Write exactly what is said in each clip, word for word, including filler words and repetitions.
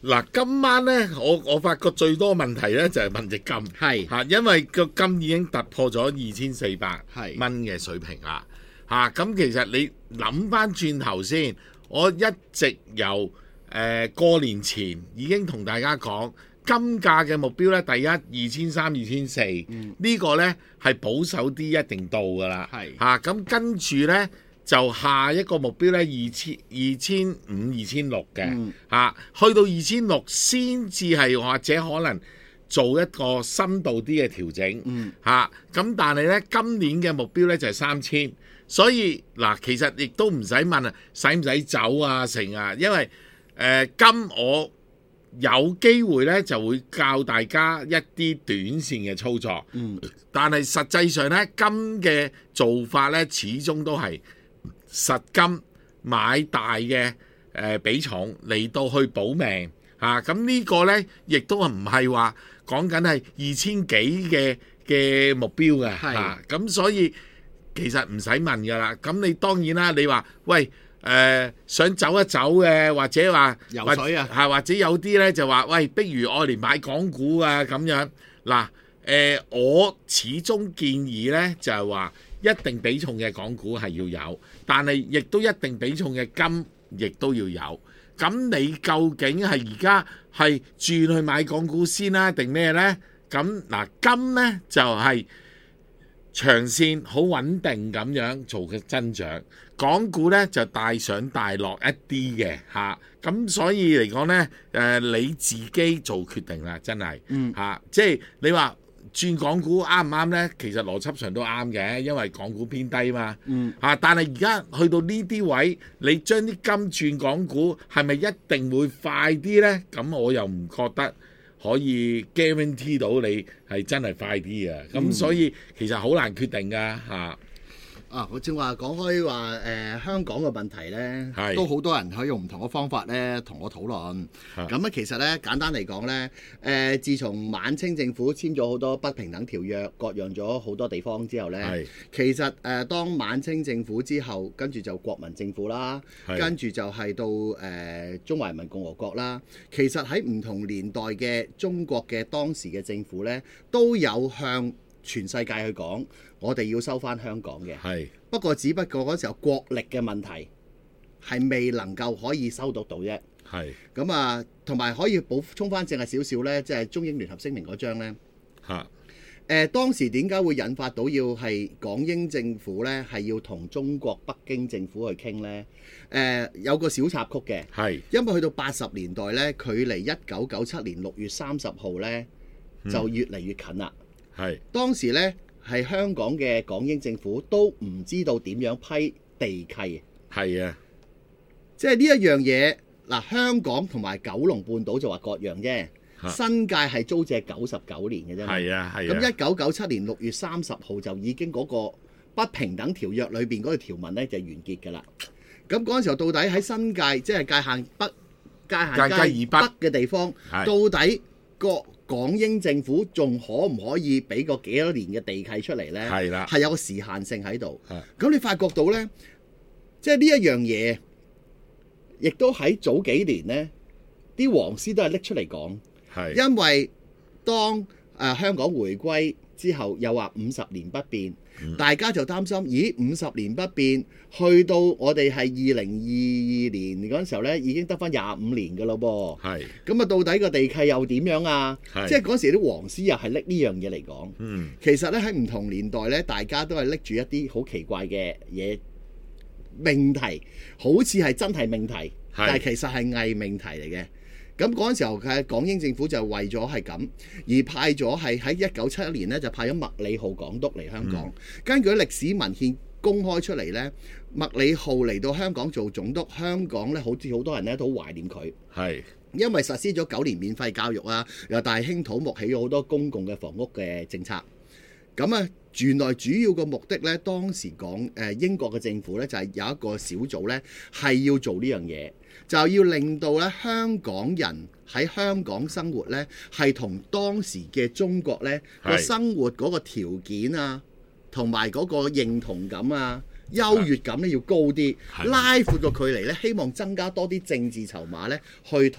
嗱，今晚咧，我我發覺最多問題咧就係問隻金， 係嚇，因為個金已經突破咗二千四百係蚊嘅水平啦，嚇，咁其實你諗翻轉頭先，我一直由誒、呃、過年前已經同大家講，金價嘅目標咧，第一二千三、二千四，呢個咧係保守啲一定到噶啦， 係嚇，咁跟住咧。就下一個目標咧，二千二千五、二千六嘅嚇， 嗯啊，去到二千六先至係或者可能做一個深度啲嘅調整嚇。咁、 嗯啊、但係咧今年嘅目標咧就係三千，所以嗱其實亦都唔使問啊，使唔使走啊成啊？因為誒、呃、金我有機會咧就會教大家一啲短線嘅操作， 嗯， 但係實際上咧金嘅做法咧始終都係。實金買大嘅誒、呃、比重嚟到去保命嚇，咁、啊、呢個呢，亦都唔係話講緊係二千幾嘅嘅目標嘅嚇，咁、啊、所以其實唔使問㗎啦。咁你當然啦，你話喂誒、呃、想走一走嘅，或者話游水啊， 係或者有啲呢就話喂，不如我嚟買港股啊咁樣嗱誒、呃，我始終建議呢就係話。一定比重嘅港股係要有，但係亦都一定比重嘅金亦都要有。咁你究竟係而家係轉去買港股先啦，定咩呢？咁嗱，金呢就係、是、長線好穩定咁樣做嘅增長，港股呢就大上大落一啲嘅嚇。咁、啊、所以嚟講呢，誒、呃、你自己做決定啦，真係嚇、 嗯啊，即係你話。轉港股啱唔啱呢？其實邏輯上都啱嘅，因為港股偏低嘛。 嗯。 啊，但係而家去到呢啲位，你將啲金轉港股，係咪一定會快啲呢？咁我又唔覺得可以 guarantee 到你係真係快啲啊。咁、嗯、所以其實好難決定㗎嚇。 啊！我正話講開話誒香港嘅問題咧， 係都好多人可以用唔同嘅方法咧同我討論。咁咧其實咧簡單嚟講咧，誒、呃、自從晚清政府簽咗好多不平等條約，割讓咗好多地方之後咧，其實誒、呃、當晚清政府之後，跟住就國民政府啦，跟住就係到誒、呃、中華人民共和國啦。其實喺唔同年代嘅中國嘅當時嘅政府咧，都有向全世界去講，我哋要收翻香港嘅。係不過，只不過嗰時候國力嘅問題係未能夠可以收得到啫。係咁啊，同埋可以補充翻正係少少呢，即係中英聯合聲明嗰張呢。嚇誒、呃，當時點解會引發到要係港英政府呢？係要同中國北京政府去傾呢？誒、呃，有個小插曲嘅。係因為去到八十年代呢，距離一九九七年六月三十號呢，就越嚟越近啦。係、嗯、當時呢。係香港嘅港英政府都唔知道點樣批地契，係啊，即係呢一樣嘢嗱，香港同埋九龍半島就話割讓啫，新界係租借九十九年嘅啫，係啊係啊。咁一九九七年六月三十號就已經嗰個不平等條約裏邊嗰個條文咧就完結㗎啦。咁嗰陣時候到底喺新界即係界限北、界限街以北嘅地方，到底個港英政府仲可唔可以俾個幾多年嘅地契出嚟呢？係啦，係有個時限性喺度。咁你發覺到呢，即係呢一樣嘢，亦都喺早幾年呢啲黃絲都係拎出嚟講。係，因為當誒、呃、香港回歸之後，又話五十年不變，嗯、大家就擔心，咦，五十年不變，去到我哋係二零二二年嗰陣時候呢，已經得翻廿五年㗎咯噃。係，咁啊，到底個地契又點樣啊？即係嗰時啲黃絲又係拎呢樣嘢嚟講。嗯，其實呢，喺唔同年代呢，大家都係拎住一啲好奇怪嘅嘢命題，好似係真係命題，但係其實係偽命題嚟嘅。咁嗰陣時候嘅港英政府就為咗係咁而派咗係喺一九七一年咧就派咗麥理浩港督嚟香港。嗯、根據歷史文獻公開出嚟咧，麥理浩嚟到香港做總督，香港咧好似好多人咧都好懷念佢。係因為實施咗九年免費教育啊，又大興土木，起咗好多公共嘅房屋嘅政策。咁啊，原來主要個目的咧，當時講誒英國嘅政府咧就係有一個小組咧係要做呢樣嘢。就要令到咧香港人喺香港生活咧，係同當時嘅中國咧個生活嗰個條件啊，同埋嗰個認同感啊、優越感咧要高啲，拉闊個距離咧，希望增加多啲政治籌碼咧，去同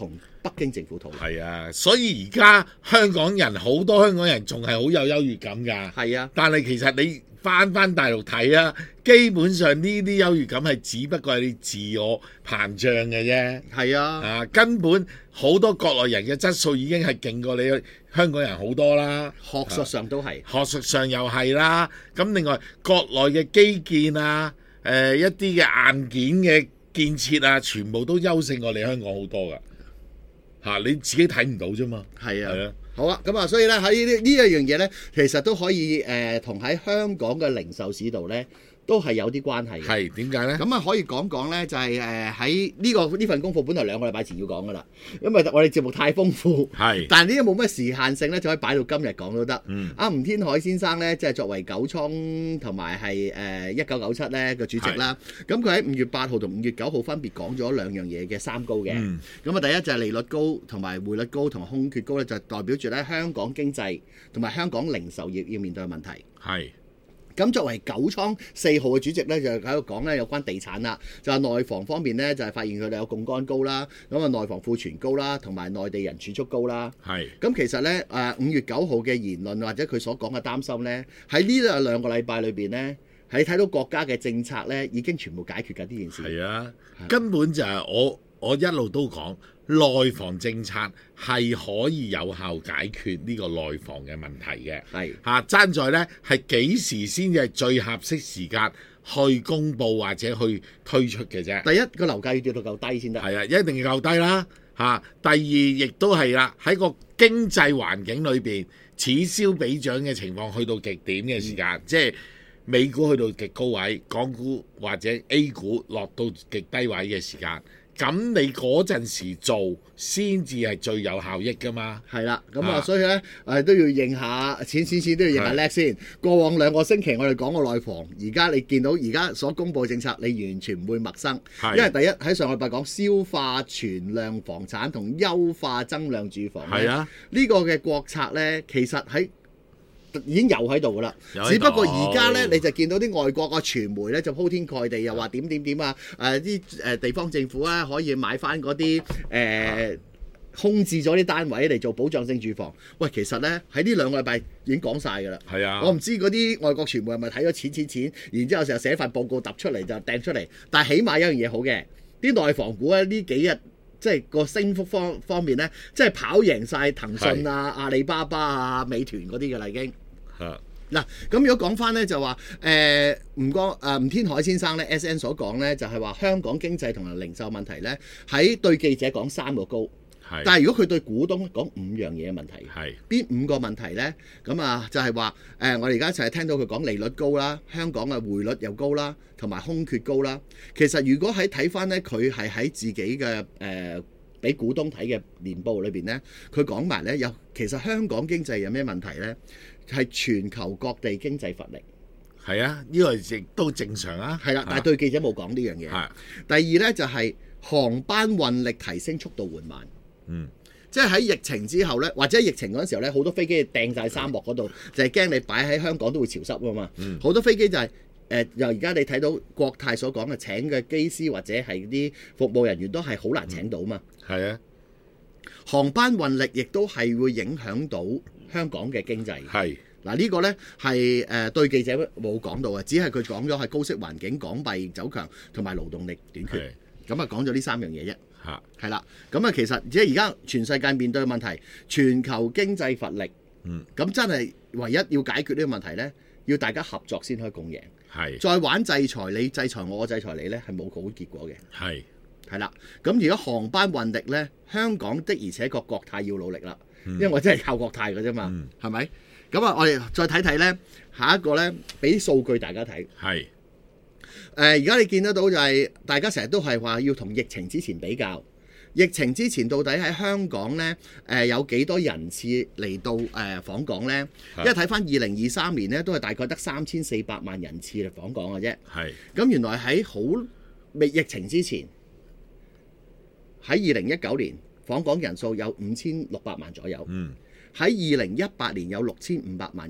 北京政府討論。 係啊，所以而家香港人好多香港人仲係好有優越感㗎。 係啊， 但係其實你翻翻大陸睇啊，基本上呢啲優越感係只不過係你自我膨脹嘅啫。 係啊， 啊，根本好多國內人嘅質素已經係勁過你香港人好多啦。 學術上都係， 學術上又係啦。咁另外國內嘅基建啊，誒、呃、一啲嘅硬件嘅建設啊，全部都優勝過你香港好多噶。嚇、啊，你自己睇唔到啫嘛。 係啊。 係啊。 好啊，咁啊，所以咧喺呢呢一樣嘢咧，其實都可以誒同喺香港嘅零售市道咧，都係有啲關係嘅。 係點解咧？ 咁啊，可以講講咧，就係誒喺呢個呢份功課本來兩個禮拜前要講噶啦，因為我哋節目太豐富。 係。 但係呢啲冇乜時限性咧，就可以擺到今日講都得。 嗯。 阿吳天海先生咧，即係作為九倉同埋係誒一九九七咧個主席啦。咁佢喺五月八號同五月九號分別講咗兩樣嘢嘅三高嘅。 嗯。 咁啊，第一就係利率高同埋匯率高同埋空缺高咧，就代表住咧香港經濟同埋香港零售業要面對嘅問題。 係。 咁作為九倉四號嘅主席咧，就喺度講咧有關地產啦，就係內房方面咧，就係發現佢哋有槓桿高啦，咁啊內房庫存高啦，同埋內地人儲蓄高啦。 係。 咁其實咧誒五月九號嘅言論或者佢所講嘅擔心咧，喺呢兩個禮拜裏邊咧，係睇到國家嘅政策咧已經全部解決緊呢件事。 係啊，根本就係我我一路都講。內房政策係可以有效解決呢個內房嘅問題嘅， 係嚇爭在呢係幾時先至係最合適時間去公佈或者去推出嘅啫。 第一個樓價要跌到夠低先得， 係啊，一定要夠低啦嚇。第二亦都係啦，喺個經濟環境裏邊此消彼長嘅情況去到極點嘅時間，嗯、即係美股去到極高位，港股或者 A 股落到極低位嘅時間。咁你嗰陣時做先至係最有效益噶嘛？ 係啦，咁啊，所以咧誒都要認下錢錢錢都要認下叻先。過往兩個星期我哋講過內房，而家你見到而家所公佈嘅政策，你完全唔會陌生。因為第一喺上個禮拜講消化存量房產同優化增量住房咧，呢、啊、個嘅國策咧，其實喺已經有喺度噶啦，只不過而家咧你就見到啲外國個傳媒咧就鋪天蓋地又話點點點啊，誒啲誒地方政府咧可以買翻嗰啲誒空置咗啲單位嚟做保障性住房。喂，其實咧喺呢兩個禮拜已經講晒噶啦。係啊，我唔知嗰啲外國傳媒係咪睇咗錢錢錢，然之後成日寫份報告揼出嚟就掟出嚟。但係起碼有樣嘢好嘅，啲內房股咧呢幾日即係個升幅方方面咧，即係跑贏晒騰訊啊、阿里巴巴啊、美團嗰啲嘅啦已經。嗱，咁如果講翻咧就話誒吳江誒吳天海先生咧 S N 所講咧就係話香港經濟同埋零售問題咧喺對記者講三個高，但係如果佢對股東講五樣嘢嘅問題，係邊五個問題咧？咁啊就係話誒我哋而家一齊聽到佢講利率高啦，香港嘅匯率又高啦，同埋空缺高啦。其實如果喺睇翻咧，佢係喺自己嘅誒俾股東睇嘅年報裏邊咧，佢講埋咧有其實香港經濟有咩問題咧？係全球各地經濟乏力，係啊，呢、這個亦都正常啊。係啦，但係對記者冇講呢樣嘢。係。第二呢，就係、是、航班運力提升速度緩慢。嗯，即係喺疫情之後呢，或者疫情嗰陣時候呢，好多飛機掟晒沙漠嗰度，就係驚你擺喺香港都會潮濕啊嘛。嗯。好多飛機就係、是、誒，由而家你睇到國泰所講嘅請嘅機師或者係啲服務人員都係好難請到嘛。係、嗯、啊。航班運力亦都係會影響到香港嘅經濟。係嗱，呢個呢係誒對記者冇講到嘅，只係佢講咗係高息環境、港幣走強同埋勞動力短缺。咁啊講咗呢三樣嘢啫。嚇係啦，咁啊其實即係而家全世界面對嘅問題，全球經濟乏力。嗯，咁真係唯一要解決呢個問題呢，要大家合作先可以共贏。係再玩制裁你，制裁我，我制裁你呢，係冇好結果嘅。係。係啦，咁如果航班運力呢，香港的而且確國泰要努力啦、嗯，因為我真係靠國泰嘅啫嘛，係、嗯、咪？咁啊，我哋再睇睇呢，下一個呢，俾啲數據大家睇。係。誒、呃，而家你見得到就係、是、大家成日都係話要同疫情之前比較，疫情之前到底喺香港呢，誒、呃、有幾多人次嚟到誒、呃、訪港呢？因為睇翻二零二三年呢，都係大概得三千四百萬人次嚟訪港嘅啫。係。咁原來喺好未疫情之前。喺二零一九年訪港人數有五千六百萬左右，喺二零一八年有六千五百萬人，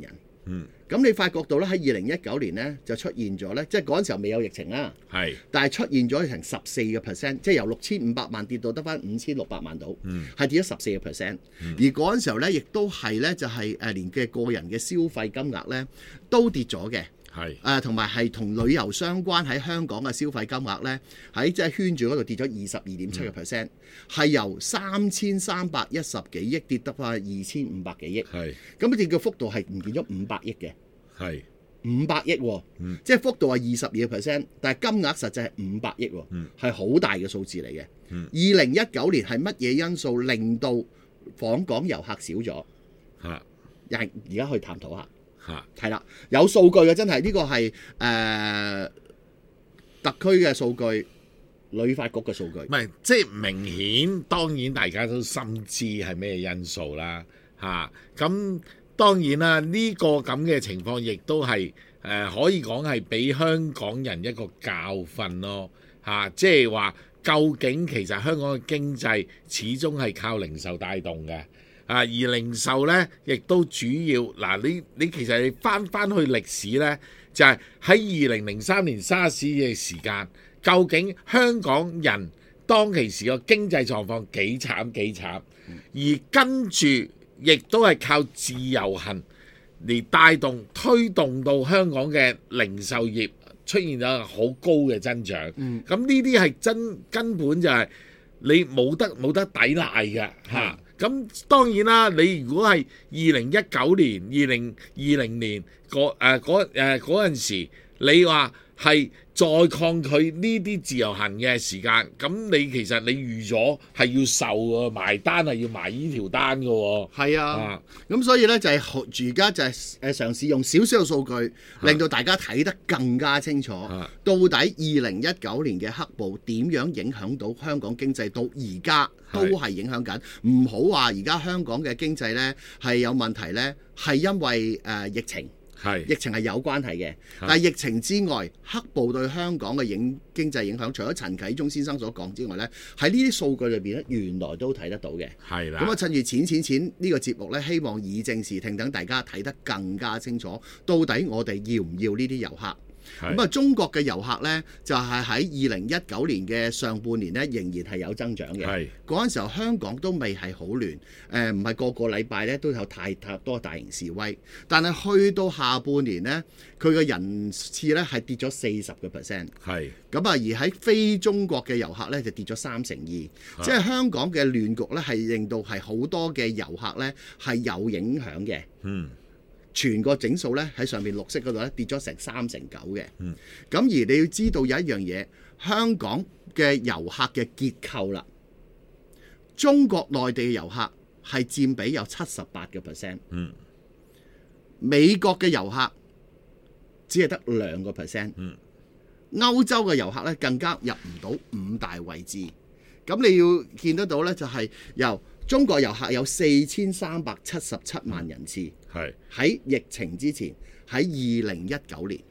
嗯。咁你發覺到咧喺二零一九年咧就出現咗咧，即係嗰陣時候未有疫情啦， 係，但係出現咗成十四個 percent， 即係由六千五百萬跌到得翻五千六百萬度，嗯，係跌咗十四個 percent。而嗰陣時候咧，亦都係咧就係誒連嘅個人嘅消費金額咧都跌咗嘅。係誒，同埋係同旅遊相關喺香港嘅消費金額咧，喺即係圈住嗰度跌咗二十二點七個 percent， 係由三千三百一十幾億跌得翻二千五百幾億。係咁跌嘅幅度係唔見咗五百億嘅。係五百億喎，嗯、即係幅度係二十二個 percent， 但係金額實際係五百億喎，係好、嗯、大嘅數字嚟嘅。二零一九年係乜嘢因素令到訪港遊客少咗？嚇，又係而家去探討下。嚇，係啦，有數據嘅真係呢、呢個係誒、呃、特區嘅數據，旅發局嘅數據。 唔係，即係明顯，當然大家都心知係咩因素啦。嚇，咁。當然啦，呢、這個咁嘅情況亦都係誒、呃、可以講係俾香港人一個教訓咯嚇、啊，即係話究竟其實香港嘅經濟始終係靠零售帶動嘅啊，而零售呢，亦都主要嗱、啊，你你其實你翻翻去歷史呢，就係喺二零零三年沙士嘅時間，究竟香港人當其時個經濟狀況幾慘幾慘，而跟住。亦都係靠自由行嚟帶動推動到香港嘅零售業出現咗好高嘅增長。咁呢啲係真根本就係你冇得冇得抵賴嘅嚇。咁、啊、當然啦，你如果係二零一九年、二零二零年嗰誒嗰誒嗰陣時，你話係再抗拒呢啲自由行嘅時間，咁你其實你預咗係要受喎，埋單係要埋呢條單嘅喎。係啊，咁、啊、所以呢，就係而家就係誒嘗試用少少嘅數據，令到大家睇得更加清楚，啊、到底二零一九年嘅黑暴點樣影響到香港經濟，到而家都係影響緊。唔好話而家香港嘅經濟呢係有問題呢，係因為誒、呃、疫情。係疫情係有關係嘅，但係疫情之外，黑暴對香港嘅影經濟影響，除咗陳啟宗先生所講之外呢，喺呢啲數據裏邊咧，原來都睇得到嘅。係啦，咁啊，趁住錢錢錢呢個節目呢，希望以正視聽，等大家睇得更加清楚，到底我哋要唔要呢啲遊客？咁啊，中國嘅遊客呢，就係喺二零一九年嘅上半年呢，仍然係有增長嘅。係嗰陣時候，香港都未係好亂，誒唔係個個禮拜呢都有太太多大型示威。但係去到下半年呢，佢嘅人次呢係跌咗四十個 percent。係咁啊，而喺非中國嘅遊客呢，就跌咗三成二。即係香港嘅亂局呢，係令到係好多嘅遊客呢係有影響嘅。嗯。全個整數咧喺上面綠色嗰度咧跌咗成三成九嘅，咁、嗯、而你要知道有一樣嘢，香港嘅遊客嘅結構啦，中國內地嘅遊客係佔比有七十八個 percent，美國嘅遊客只係得兩個 percent，歐洲嘅遊客咧更加入唔到五大位置，咁你要見得到咧就係由中國遊客有四千三百七十七萬人次，係喺疫情之前，喺二零一九年，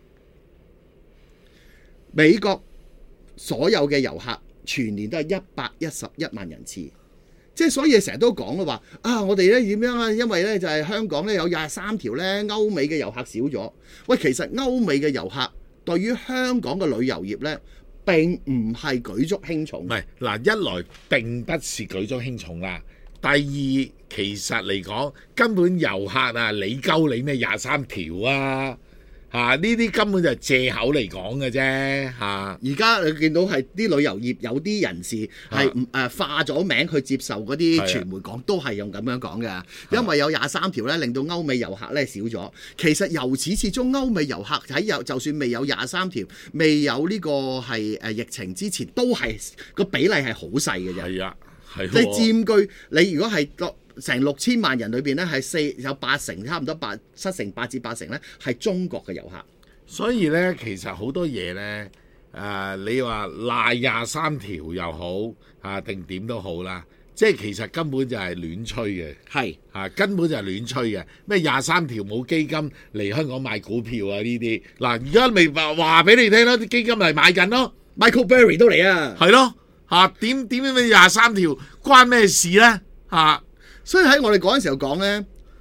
美國所有嘅遊客全年都係一百一十一萬人次，即係所以成日都講啦話啊，我哋咧點樣啊？因為咧就係香港咧有廿三條咧，歐美嘅遊客少咗。喂，其實歐美嘅遊客對於香港嘅旅遊業咧，並唔係舉足輕重。唔係嗱，一來並不是舉足輕重啦。第二，其實嚟講，根本遊客啊，你鳩你咩廿三條啊，嚇呢啲根本就係借口嚟講嘅啫嚇。而家你見到係啲旅遊業有啲人士係唔誒化咗名去接受嗰啲傳媒講，都係用咁樣講嘅。因為有廿三條咧，令到歐美遊客咧少咗。其實由始至終，歐美遊客喺有就算未有廿三條，未有呢個係誒疫情之前，都係個比例係好細嘅啫。係啊。即係佔據你如果係成六千萬人裏邊咧，係四有八成，差唔多八七成八至八成咧，係中國嘅遊客。所以咧，其實好多嘢咧，誒、呃，你話賴廿三條又好啊，定點都好啦，即係其實根本就係亂吹嘅。係啊，根本就係亂吹嘅。咩廿三條冇基金嚟香港買股票啊？呢啲嗱，而家咪話話俾你聽咯，啲基金嚟買緊咯 ，Michael Burry 都嚟啊，係咯。嚇點點樣廿三條關咩事呢？嚇、啊，所以喺我哋嗰陣時候講呢，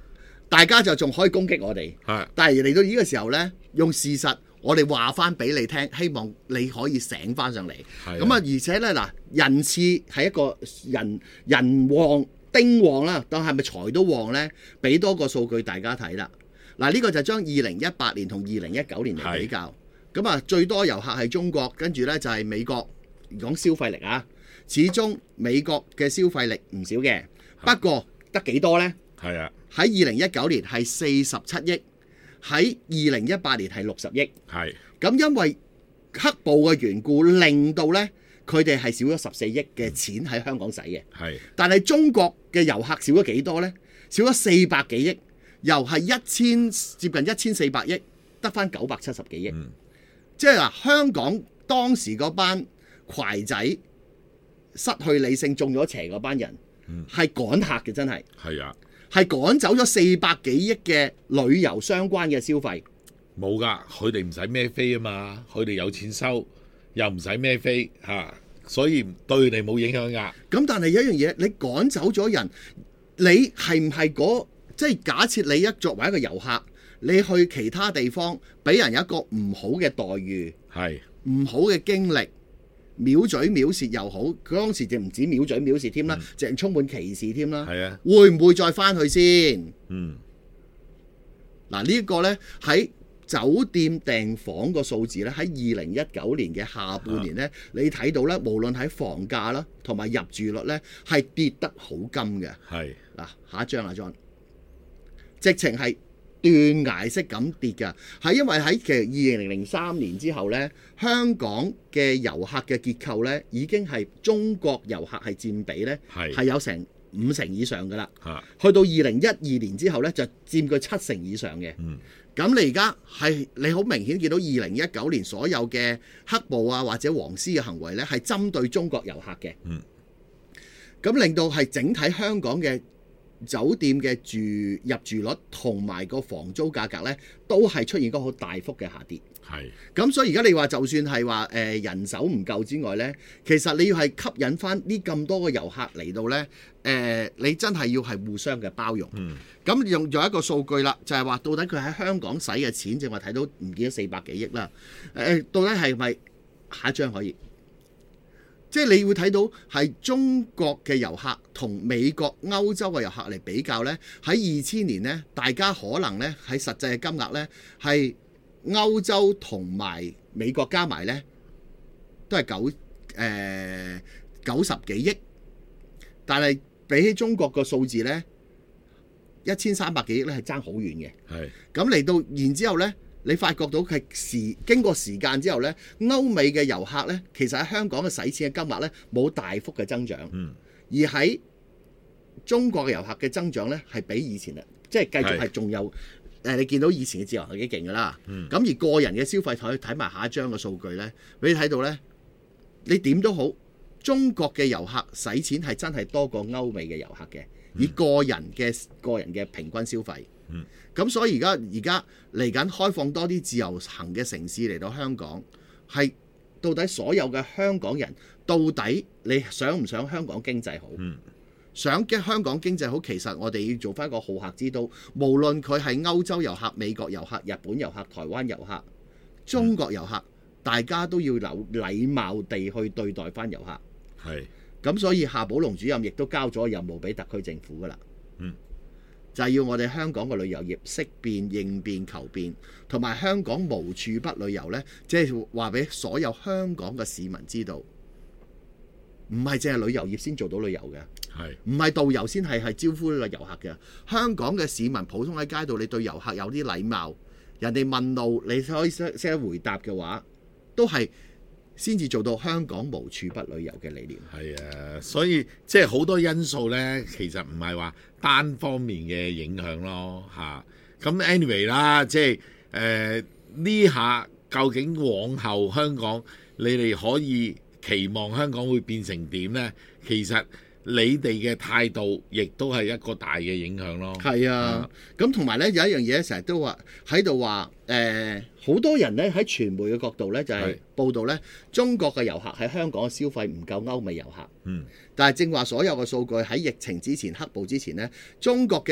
大家就仲可以攻擊我哋。 係， 但係嚟到呢個時候呢，用事實我哋話翻俾你聽，希望你可以醒翻上嚟。咁啊，而且呢，嗱，人次係一個人人旺丁旺啦，但係咪財都旺呢？俾多個數據大家睇啦。嗱，呢個就將二零一八年同二零一九年嚟比較。咁啊，最多遊客係中國，跟住呢就係美國。講消費力啊，始終美國嘅消費力唔少嘅，不過得幾多呢？ 係啊， 喺二零一九年係四十七億，喺二零一八年係六十億。 係。 咁因為黑暴嘅緣故，令到呢佢哋係少咗十四億嘅錢喺香港使嘅。係。但係中國嘅遊客少咗幾多呢？少咗四百幾億，由係一千接近一千四百億，得返九百七十幾億。嗯、即係嗱，香港當時嗰班攜仔失去理性中咗邪嗰班人，係趕客嘅，真係係啊，係趕走咗四百幾億嘅旅遊相關嘅消費。 冇㗎，佢哋唔使孭飛啊嘛，佢哋有錢收，又唔使孭飛嚇，所以對佢哋冇影響㗎。 咁但係有一樣嘢，你趕走咗人，你係唔係嗰即係假設你一作為一個遊客，你去其他地方俾人有一個唔好嘅待遇，係唔好嘅經歷。藐嘴藐舌又好，佢當時就唔止藐嘴藐舌添啦，淨係、嗯、充滿歧視添啦。係啊，會唔會再翻去先？嗯，嗱呢一個呢，喺酒店訂房個數字呢，喺二零一九年嘅下半年呢，啊、你睇到呢，無論喺房價啦，同埋入住率呢，係跌得好金嘅。係嗱，下一張啊 John， 直情係斷崖式咁跌㗎，係因為喺其實二零零三年之後呢，香港嘅遊客嘅結構呢已經係中國遊客係佔比呢係有成五成以上㗎啦。去到二零一二年之後呢，就佔據七成以上嘅。嗯，咁你而家係你好明顯見到二零一九年所有嘅黑暴啊或者黃絲嘅行為呢係針對中國遊客嘅。嗯，咁令到係整體香港嘅酒店嘅住入住率同埋個房租價格呢，都係出現一個好大幅嘅下跌。係，咁所以而家你話就算係話誒人手唔夠之外呢，其實你要係吸引翻呢咁多個遊客嚟到呢，誒、呃、你真係要係互相嘅包容。嗯，咁用咗一個數據啦，就係、是、話到底佢喺香港使嘅錢，正話睇到唔見咗四百幾億啦。誒、呃，到底係咪下一張可以？即係你會睇到係中國嘅遊客同美國、歐洲嘅遊客嚟比較呢，喺二千年呢，大家可能呢喺實際嘅金額呢，係歐洲同埋美國加埋呢，都係九誒九十幾億，但係比起中國個數字呢，一千三百幾億呢係爭好遠嘅。係咁嚟到，然之後呢。你發覺到係時經過時間之後呢，歐美嘅遊客呢，其實喺香港嘅使錢嘅金額呢冇大幅嘅增長，嗯、而喺中國嘅遊客嘅增長呢係比以前啊，即係繼續係仲有誒，你見到以前嘅自由行幾勁㗎啦。咁、嗯、而個人嘅消費可以睇埋下一張嘅數據呢，俾你睇到呢，你點都好，中國嘅遊客使錢係真係多過歐美嘅遊客嘅，以個人嘅個人嘅平均消費。咁、嗯、所以而家而家嚟緊開放多啲自由行嘅城市嚟到香港，係到底所有嘅香港人到底你想唔想香港經濟好？嗯、想嘅香港經濟好，其實我哋要做翻一個好客之都，無論佢係歐洲遊客、美國遊客、日本遊客、台灣遊客、中國遊客，嗯、大家都要有禮貌地去對待翻遊客。係咁，所以夏寶龍主任亦都交咗任務俾特區政府噶啦。嗯。就係要我哋香港嘅旅遊業識變、應變、求變，同埋香港無處不旅遊呢，即係話俾所有香港嘅市民知道，唔係淨係旅遊業先做到旅遊嘅，係唔係導遊先係係招呼呢個遊客嘅？香港嘅市民普通喺街度，你對遊客有啲禮貌，人哋問路你可以識識得回答嘅話，都係先至做到香港無處不旅遊嘅理念。 係啊，所以即係好多因素呢，其實唔係話單方面嘅影響咯嚇。咁 anyway 啦，即係誒呢下究竟往後香港你哋可以期望香港會變成點呢？其實你哋嘅態度亦都係一個大嘅影響咯。 係啊，咁同埋呢，有一樣嘢成日都話喺度話誒，好多人呢喺傳媒嘅角度呢，就係、是、報道呢中國嘅遊客喺香港嘅消費唔夠歐美遊客。嗯，但係正話所有嘅數據喺疫情之前、黑暴之前呢，中國嘅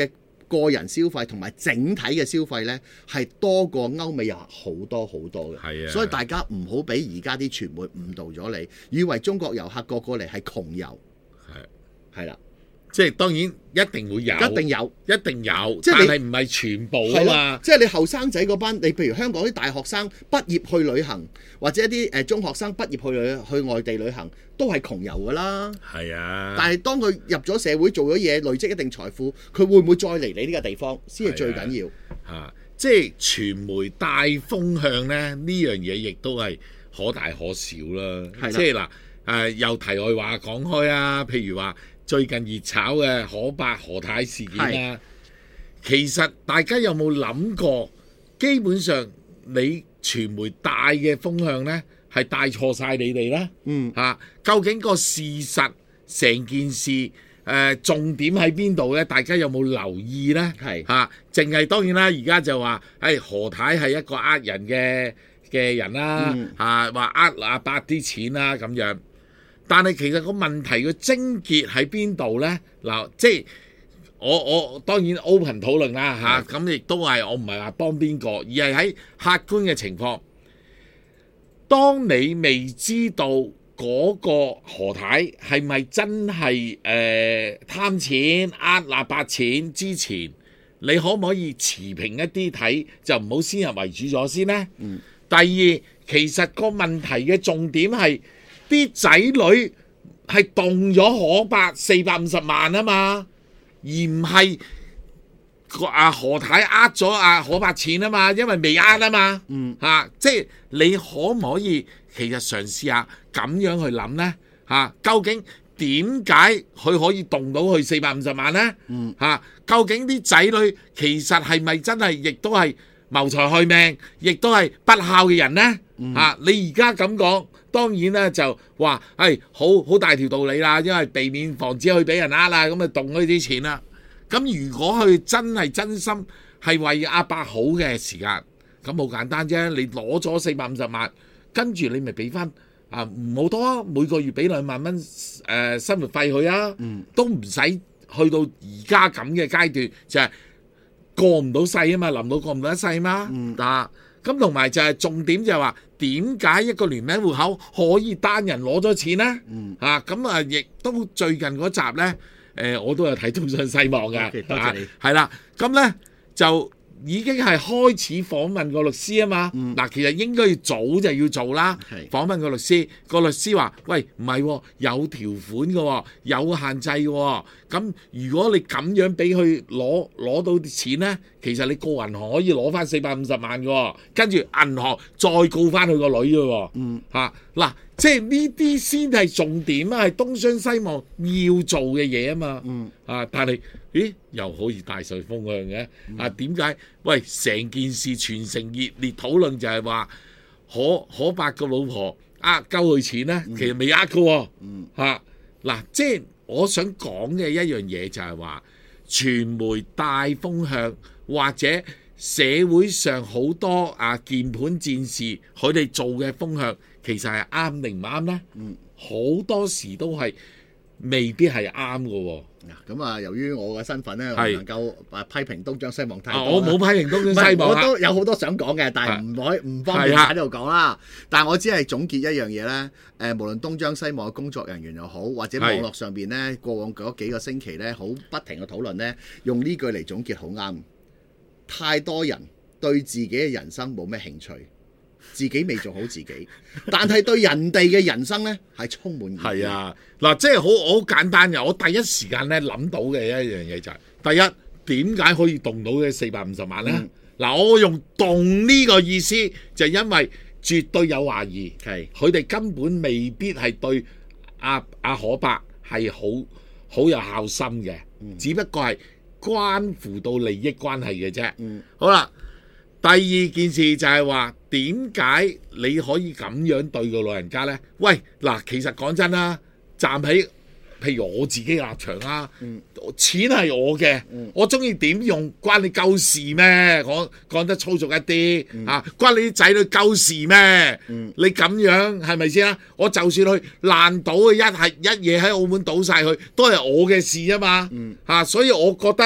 個人消費同埋整體嘅消費呢，係多過歐美人好多好多嘅。 係啊， 所以大家唔好俾而家啲傳媒誤導咗你，以為中國遊客個個嚟係窮遊。係係啦。 即係當然一定會有， 一定有， 一定有， 即係你但係唔係全部啊嘛。 即係你後生仔嗰班，你譬如香港啲大學生畢業去旅行，或者一啲誒中學生畢業去旅去外地旅行，都係窮遊㗎啦。係啊。 但係當佢入咗社會做咗嘢，累積一定財富，佢會唔會再嚟你呢個地方先係最緊要。 嚇、啊！即係傳媒帶風向咧，呢樣嘢亦都係可大可小啦。即係嗱誒，又題外話講開啊，譬如話。最近熱炒嘅可伯何太事件啦，其實大家有冇諗過？基本上你傳媒帶嘅風向呢，係帶錯晒你哋啦。嗯，嚇、啊，究竟個事實成件事誒、呃、重點喺邊度呢？大家有冇留意呢？係嚇，淨係當然啦，而家就話誒、哎、何太係一個呃人嘅嘅人啦，嚇話呃阿伯啲錢啦咁樣。但係其實個問題嘅症結喺邊度呢？嗱，即係我我當然 open 討論啦嚇，咁亦都係我唔係話幫邊個，而係喺客觀嘅情況。當你未知道嗰個何太係咪真係誒貪錢呃嗱白錢之前，你可唔可以持平一啲睇，就唔好先入為主咗先呢？嗯。第二，其實個問題嘅重點係。啲仔女係動咗可伯四百五十萬啊嘛，而唔係阿何太呃咗阿可伯錢啊嘛，因為未呃啊嘛，嗯嚇、啊，即係你可唔可以其實嘗試下咁樣去諗呢？嚇、啊？究竟點解佢可以動到去四百五十萬呢？嗯嚇、啊？究竟啲仔女其實係咪真係亦都係謀財害命，亦都係不孝嘅人呢？嚇、嗯啊！你而家咁講。當然咧就話係好好大條道理啦，因為避免防止佢俾人呃啦，咁啊動嗰啲錢啦。咁如果佢真係真心係為阿伯好嘅時間，咁好簡單啫。你攞咗四百五十萬，跟住你咪俾翻啊唔好多啊，每個月俾兩萬蚊誒、呃、生活費佢啊，嗯、都唔使去到而家咁嘅階段，就係、是、過唔到世啊嘛，臨到過唔到一世嘛，嗯、啊！咁同埋就係重點就係話點解一個聯名戶口可以單人攞咗錢呢？嗯，嚇咁啊，亦都最近嗰集呢，誒、呃、我都有睇東張西望嘅， okay, 多謝你。 係啦、啊，咁呢就已經係開始訪問個律師啊嘛。嗱、嗯，其實應該要早就要做啦。訪問個律師，個律師話：喂，唔係、哦，有條款嘅、哦，有限制嘅、哦。咁如果你咁樣俾佢攞攞到啲錢呢，其實你告銀行可以攞翻四百五十萬嘅、哦，跟住銀行再告翻佢個女嘅、哦。嗯，嚇嗱、啊，即係呢啲先係重點啊，係東張西望要做嘅嘢啊嘛。嗯，啊，但係咦又可以大水風向嘅啊？點解？喂，成件事全城熱烈討論就係話可可伯個老婆呃鳩佢錢呢，其實未呃嘅喎。嗯，嚇嗱、啊，即係。我想講嘅一樣嘢就係話，傳媒帶風向，或者社會上好多啊鍵盤戰士佢哋做嘅風向，其實係啱定唔啱呢？嗯，好多時都係未必係啱嘅喎。 咁啊，由於我嘅身份咧，唔能夠批評東張西望太多、啊。 我冇批評東張西望、啊、 我都有好多想講嘅，但係唔可以唔方便喺呢度講啦。但係我只係總結一樣嘢咧。誒，無論東張西望嘅工作人員又好，或者網絡上邊咧，過往嗰幾個星期咧，好不停嘅討論咧，用呢句嚟總結好啱。太多人對自己嘅人生冇咩興趣，自己未做好自己，但係對人哋嘅人生咧係充滿意義。係啊， 嗱，即係好好簡單嘅。我第一時間咧諗到嘅一樣嘢就係、是，第一點解可以動到嘅四百五十萬咧？嗱、嗯，我用動呢個意思就因為絕對有懷疑，係佢哋根本未必係對阿阿可伯係好好有孝心嘅，嗯、只不過係關乎到利益關係嘅啫。嗯、好啦。第二件事就係話點解你可以咁樣對個老人家呢？喂，嗱，其實講真啦，站喺譬如我自己嘅立場啦，嗯、錢係我嘅，嗯、我中意點用關你鳩事咩？講講得粗俗一啲、嗯、啊，關你啲仔女鳩事咩？嗯、你咁樣係咪先啊？我就算去爛賭嘅一係一嘢喺澳門賭晒佢，都係我嘅事啊嘛。嗯、啊，所以我覺得。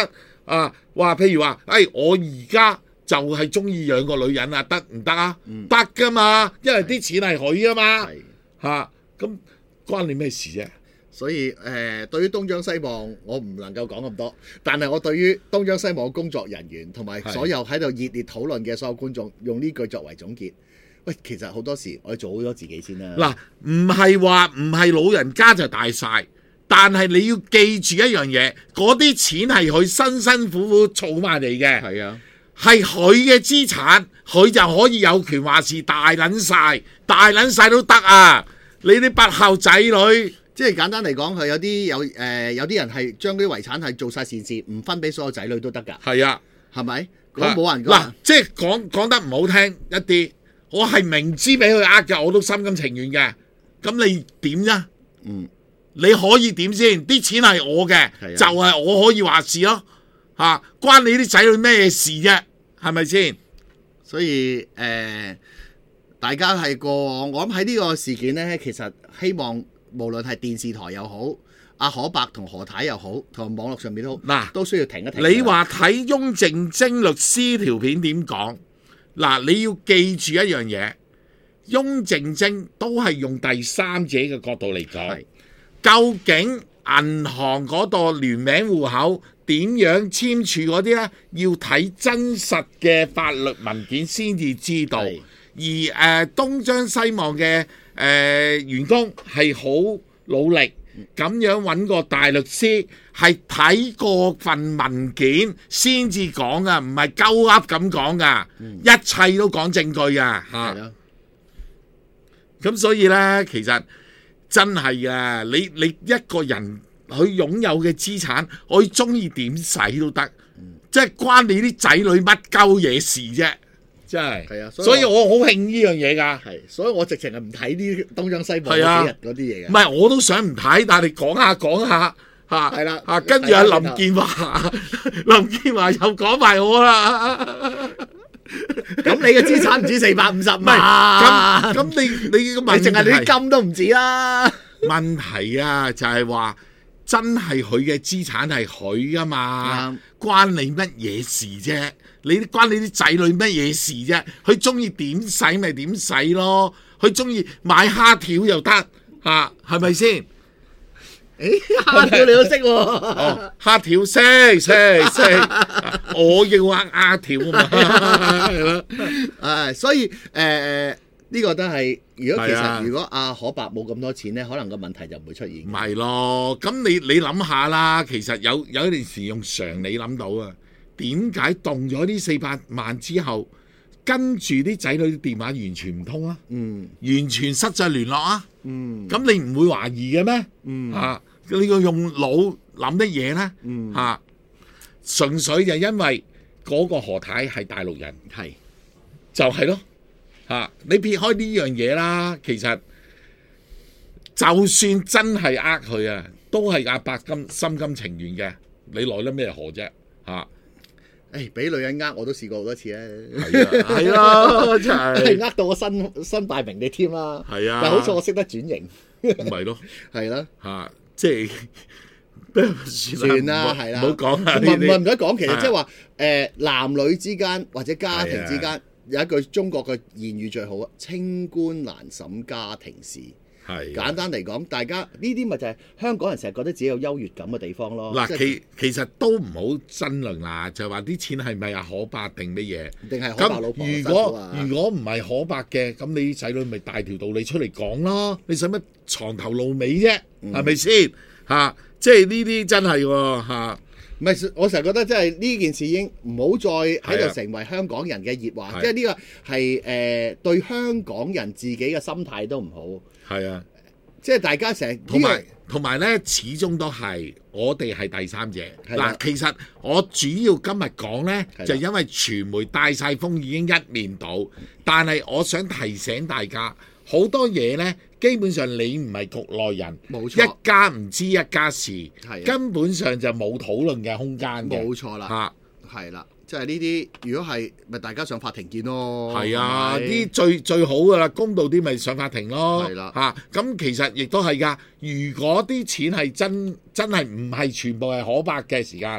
啊，話譬如話，誒、哎、我而家就係中意養個女人啊，得唔得啊？得噶、嗯、嘛，因為啲錢係佢啊嘛，嚇咁、啊、關你咩事啫？ 所以誒、呃，對於東張西望，我唔能夠講咁多。但係我對於東張西望工作人員同埋所有喺度熱烈討論嘅所有觀眾，用呢句作為總結。喂，其實好多時我哋做好咗自己先啦。 嗱，唔係話唔係老人家就大晒，但係你要記住一樣嘢，嗰啲錢係佢辛辛苦苦儲埋嚟嘅。 係啊， 係佢嘅資產，佢就可以有權話事，大撚晒，大撚晒都得啊！你啲不孝仔女。 即係簡單嚟講，係有啲有誒、呃、有啲人係將啲遺產係做晒善事，唔分俾所有仔女都得㗎。 係啊， 係咪？咁冇人講。 嗱，即係講講得唔好聽一啲，我係明知俾佢呃嘅，我都心甘情願嘅。咁你點啫？ 嗯， 你可以點先？啲錢係我嘅， 的就係我可以話事咯。嚇、啊，關你啲仔女咩事啫？係咪先？ 所以誒、呃，大家係過往，我諗喺呢個事件呢，其實希望。無論係電視台又好，阿可伯同何太又好，同網絡上面都好， 嗱都需要停一停。 你話睇翁靜晶律師條片點講？嗱，你要記住一樣嘢，翁靜晶都係用第三者嘅角度嚟講，是究竟銀行嗰度聯名戶口點樣簽署嗰啲呢？要睇真實嘅法律文件先至知道。是而誒、呃、東張西望嘅誒、呃、員工係好努力咁樣揾個大律師，係睇過份文件先至講噶，唔係鳩噏咁講噶，嗯、一切都講證據噶嚇。咁、啊、所以呢，其實真係啊，你你一個人佢擁有嘅資產，佢中意點使都得，嗯、即係關你啲仔女乜鳩嘢事啫。真係，係啊，所以我好興呢樣嘢㗎。係，所以我直情係唔睇啲東張西望嗰幾日嗰啲嘢嘅。唔係，我都想唔睇，但係講下講下嚇，係啦嚇，跟住阿林建華，林建華又講埋我啦。咁你嘅資產唔止四百五十萬，咁咁你你個問題，你淨係你啲金都唔止啦。問題啊，就係話真係佢嘅資產係佢㗎嘛，關你乜嘢事啫？你關你啲仔女乜嘢事啫？佢中意點使咪點使咯，佢中意買蝦條又得嚇，係咪先？誒、欸、蝦條你都識喎？哦，蝦條識識識，我要話蝦條啊嘛，係咯。誒，所以誒誒呢個都係，如果其實、啊、如果阿可伯冇咁多錢咧，可能個問題就唔會出現。唔係咯，咁你你諗下啦，其實有有一段時用常理諗到啊。點解動咗呢四百萬之後，跟住啲仔女啲電話完全唔通啊？嗯，完全失咗聯絡啊？嗯，咁你唔會懷疑嘅咩？嗯，啊，你要用腦諗乜嘢咧？嗯，啊，純粹就因為嗰個何太係大陸人，係是就係咯，啊，你撇開呢樣嘢啦，其實就算真係呃佢啊，都係阿伯甘心甘情願嘅，你來得咩何啫？啊！誒，俾女人呃我都試過好多次咧，係啊，真係呃到我身身敗名裂添啦，係啊，但好彩我識得轉型，唔係咯，係啦，嚇，即係算啦，係啦，唔好講啦，唔係唔係唔使講，其實即係話誒男女之間或者家庭之間有一句中國嘅言語最好啊，清官難審家庭事。係簡單嚟講，大家呢啲咪就係香港人成日覺得自己有優越感嘅地方咯。嗱，其其實都唔好爭論啦，就係話啲錢係咪阿可伯定乜嘢？定係可伯老婆？如果如果唔係可伯嘅，咁你啲仔女咪大條道理出嚟講咯。你使乜藏頭露尾啫？係咪先？嚇，即係呢啲真係喎嚇。唔係，我成日覺得即係呢件事已經唔好再喺度成為香港人嘅熱話，即係呢個係誒對香港人自己嘅心態都唔好。係啊，即係大家成日同埋同埋咧，始終都係我哋係第三者。嗱，其實我主要今日講咧，就因為傳媒帶晒風已經一面倒，但係我想提醒大家，好多嘢咧，基本上你唔係局內人，冇錯，一家唔知一家事，根本上就冇討論嘅空間嘅。冇錯啦，嚇，係啦。即係呢啲，如果係咪大家上法庭見咯？係啊，啲最最好噶啦，公道啲咪上法庭咯。係啦，嚇咁其實亦都係噶。如果啲錢係真真係唔係全部係可伯嘅時間，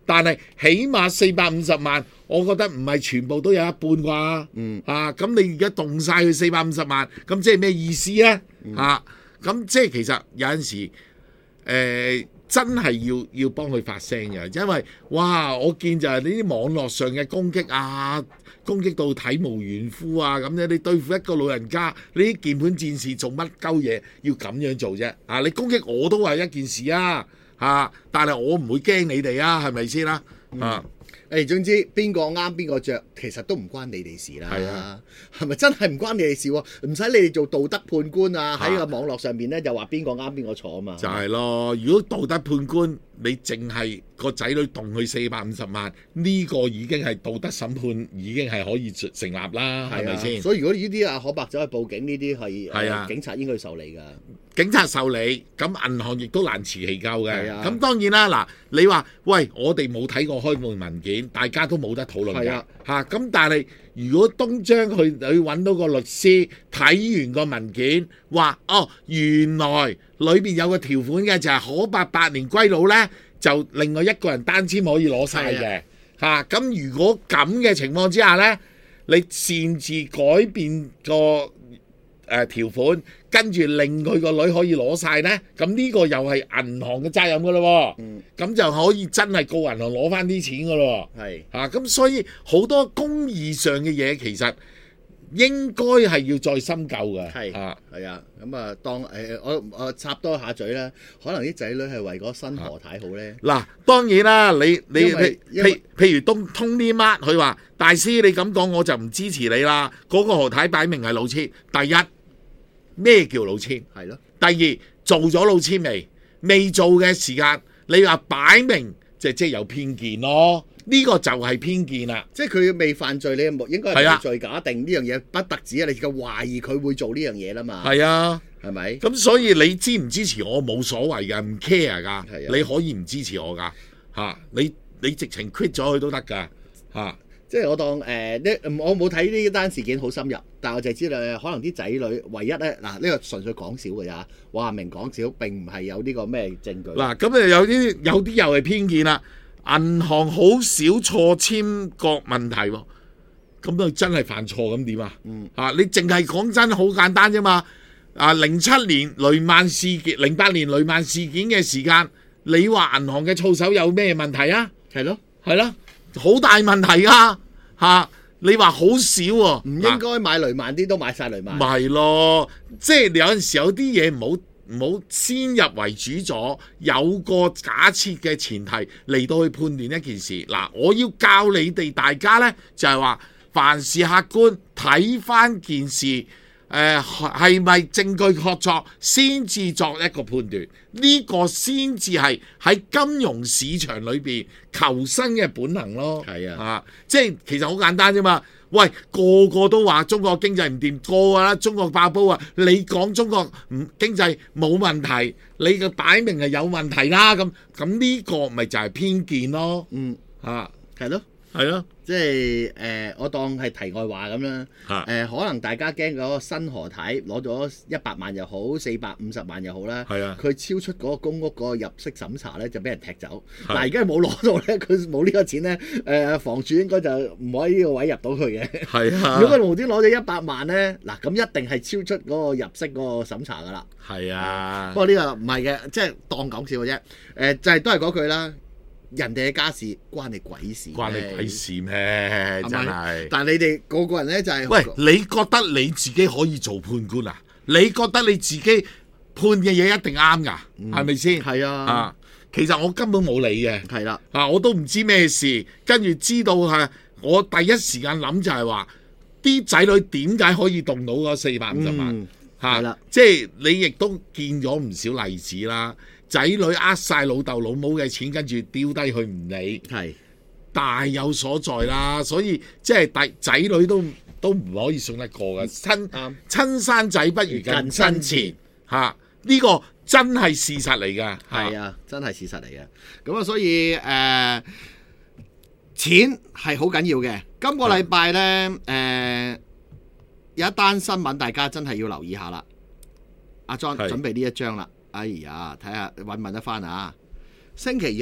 但係起碼四百五十萬，我覺得唔係全部都有一半啩。 嗯啊，咁你而家動晒佢四百五十萬，咁即係咩意思咧？ 嗯、 啊，咁即係其實有陣時誒。呃真係要要幫佢發聲嘅，因為哇，我見就係呢啲網絡上嘅攻擊啊，攻擊到體無完膚啊咁樣，你對付一個老人家，呢啲鍵盤戰士做乜鳩嘢要咁樣做啫？啊，你攻擊我都係一件事啊，嚇、啊，但係我唔會驚你哋啊，係咪先啦？啊！ 誒，總之邊個啱邊個着，其實都唔關你哋事啦。 係啊， 係咪真係唔關你哋事喎？唔使你哋做道德判官啊！喺個網絡上邊咧，就話邊個啱邊個錯啊嘛。 就係咯，如果道德判官你淨係個仔女動佢四百五十萬，呢、這個已經係道德審判，已經係可以成立啦，係咪先？ 所以如果呢啲阿可伯走去報警，呢啲係係啊， 警察應該受理㗎。 警察受理，咁銀行亦都難辭其咎嘅。咁、 啊、 當然啦，嗱，你話喂，我哋冇睇過開門文件，大家都冇得討論㗎。嚇、啊，咁但係如果東張去去揾到個律師睇完個文件，話哦，原來裏邊有個條款嘅，就係可伯百年歸老呢，就另外一個人單簽可以攞晒嘅。嚇，咁、啊、如果咁嘅情況之下呢，你擅自改變個誒、呃、條款，跟住令佢個女可以攞晒呢，咁呢個又係銀行嘅責任噶咯。嗯，咁就可以真係告銀行攞翻啲錢噶咯。係嚇，咁、啊、所以好多公義上嘅嘢其實應該係要再深究嘅。係啊，係啊，咁啊，當誒、呃、我我插多一下嘴啦，可能啲仔女係為嗰新何太好呢。嗱、啊，當然啦，你你譬譬譬如東通啲乜，佢話大師你咁講我就唔支持你啦。嗰、那個何太擺明係老千，第一。咩叫老千？係咯。第二，做咗老千未？未做嘅時間，你話擺明就即係有偏見咯。呢、這個就係偏見啦。即係佢未犯罪，你應該係無罪假定呢樣嘢不特止啊！你就懷疑佢會做呢樣嘢啦嘛。係啊，係咪？咁所以你支唔支持我冇所謂㗎，唔 care 㗎。你可以唔支持我㗎嚇、啊，你你直情 quit 咗佢都得㗎嚇。即係我當誒，呢、呃、我冇睇呢單事件好深入，但係我就知道可能啲仔女唯一咧，嗱呢、呢個純粹講笑嘅咋，話明講笑，並唔係有呢個咩證據。嗱咁誒有啲有啲又係偏見啦，銀行好少錯簽個問題喎，咁佢真係犯錯咁點啊？嗯啊，你淨係講真好簡單啫嘛。啊，零七年雷曼事件，零八年雷曼事件嘅時間，你話銀行嘅操守有咩問題啊？係咯，係咯。好大問題啊！嚇、啊，你話好少喎、啊，唔應該買雷曼啲都買晒雷曼。咪係咯，即係有陣時有啲嘢唔好唔好先入為主咗，有個假設嘅前提嚟到去判斷一件事。嗱、啊，我要教你哋大家呢，就係、是、話凡事客觀睇翻件事。誒係咪證據確鑿先至作一個判斷？呢、這個先至係喺金融市場裏邊求生嘅本能咯。係啊，啊，即係其實好簡單啫嘛。喂，個個都話中國經濟唔掂，個個啦中國爆煲啊！你講中國唔經濟冇問題，你個擺明係有問題啦。咁咁呢個咪就係偏見咯。嗯，啊，係咯。係咯，即係誒、呃，我當係題外話咁啦。誒、呃，可能大家驚嗰個新何太攞咗一百萬又好，四百五十萬又好啦。係啊，佢超出嗰個公屋嗰個入息審查咧，就俾人踢走。嗱，而家冇攞到咧，佢冇呢個錢咧。誒、呃，房署應該就唔可以呢個位入到佢嘅。係啊，如果佢無端攞咗一百萬咧，嗱咁一定係超出嗰個入息嗰個審查噶啦。係啊，不過呢個唔係嘅，即係當講笑嘅啫。誒、呃，就係、是、都係嗰句啦。人哋嘅家事關你鬼事，關你鬼事咩？真係。但係你哋個個人咧就係、是，喂，你覺得你自己可以做判官啊？你覺得你自己判嘅嘢一定啱㗎？係咪先？係啊。啊，其實我根本冇理嘅。係啦。啊，我都唔知咩事，跟住知道係我第一時間諗就係話，啲仔女點解可以動到嗰四百五十萬？嚇、嗯，啊、即係你亦都見咗唔少例子啦。仔女呃晒老豆老母嘅錢，跟住丟低佢唔理，係大有所在啦。所以即係大仔女都都唔可以信得過嘅，親、嗯、親生仔不如近親錢嚇，呢個真係事實嚟㗎。係啊，真係事實嚟嘅。咁啊，所以誒、呃、錢係好緊要嘅。今個禮拜咧誒有一單新聞，大家真係要留意下啦。阿 John 準備呢一張啦。哎呀，睇下揾唔揾得翻啊！星期日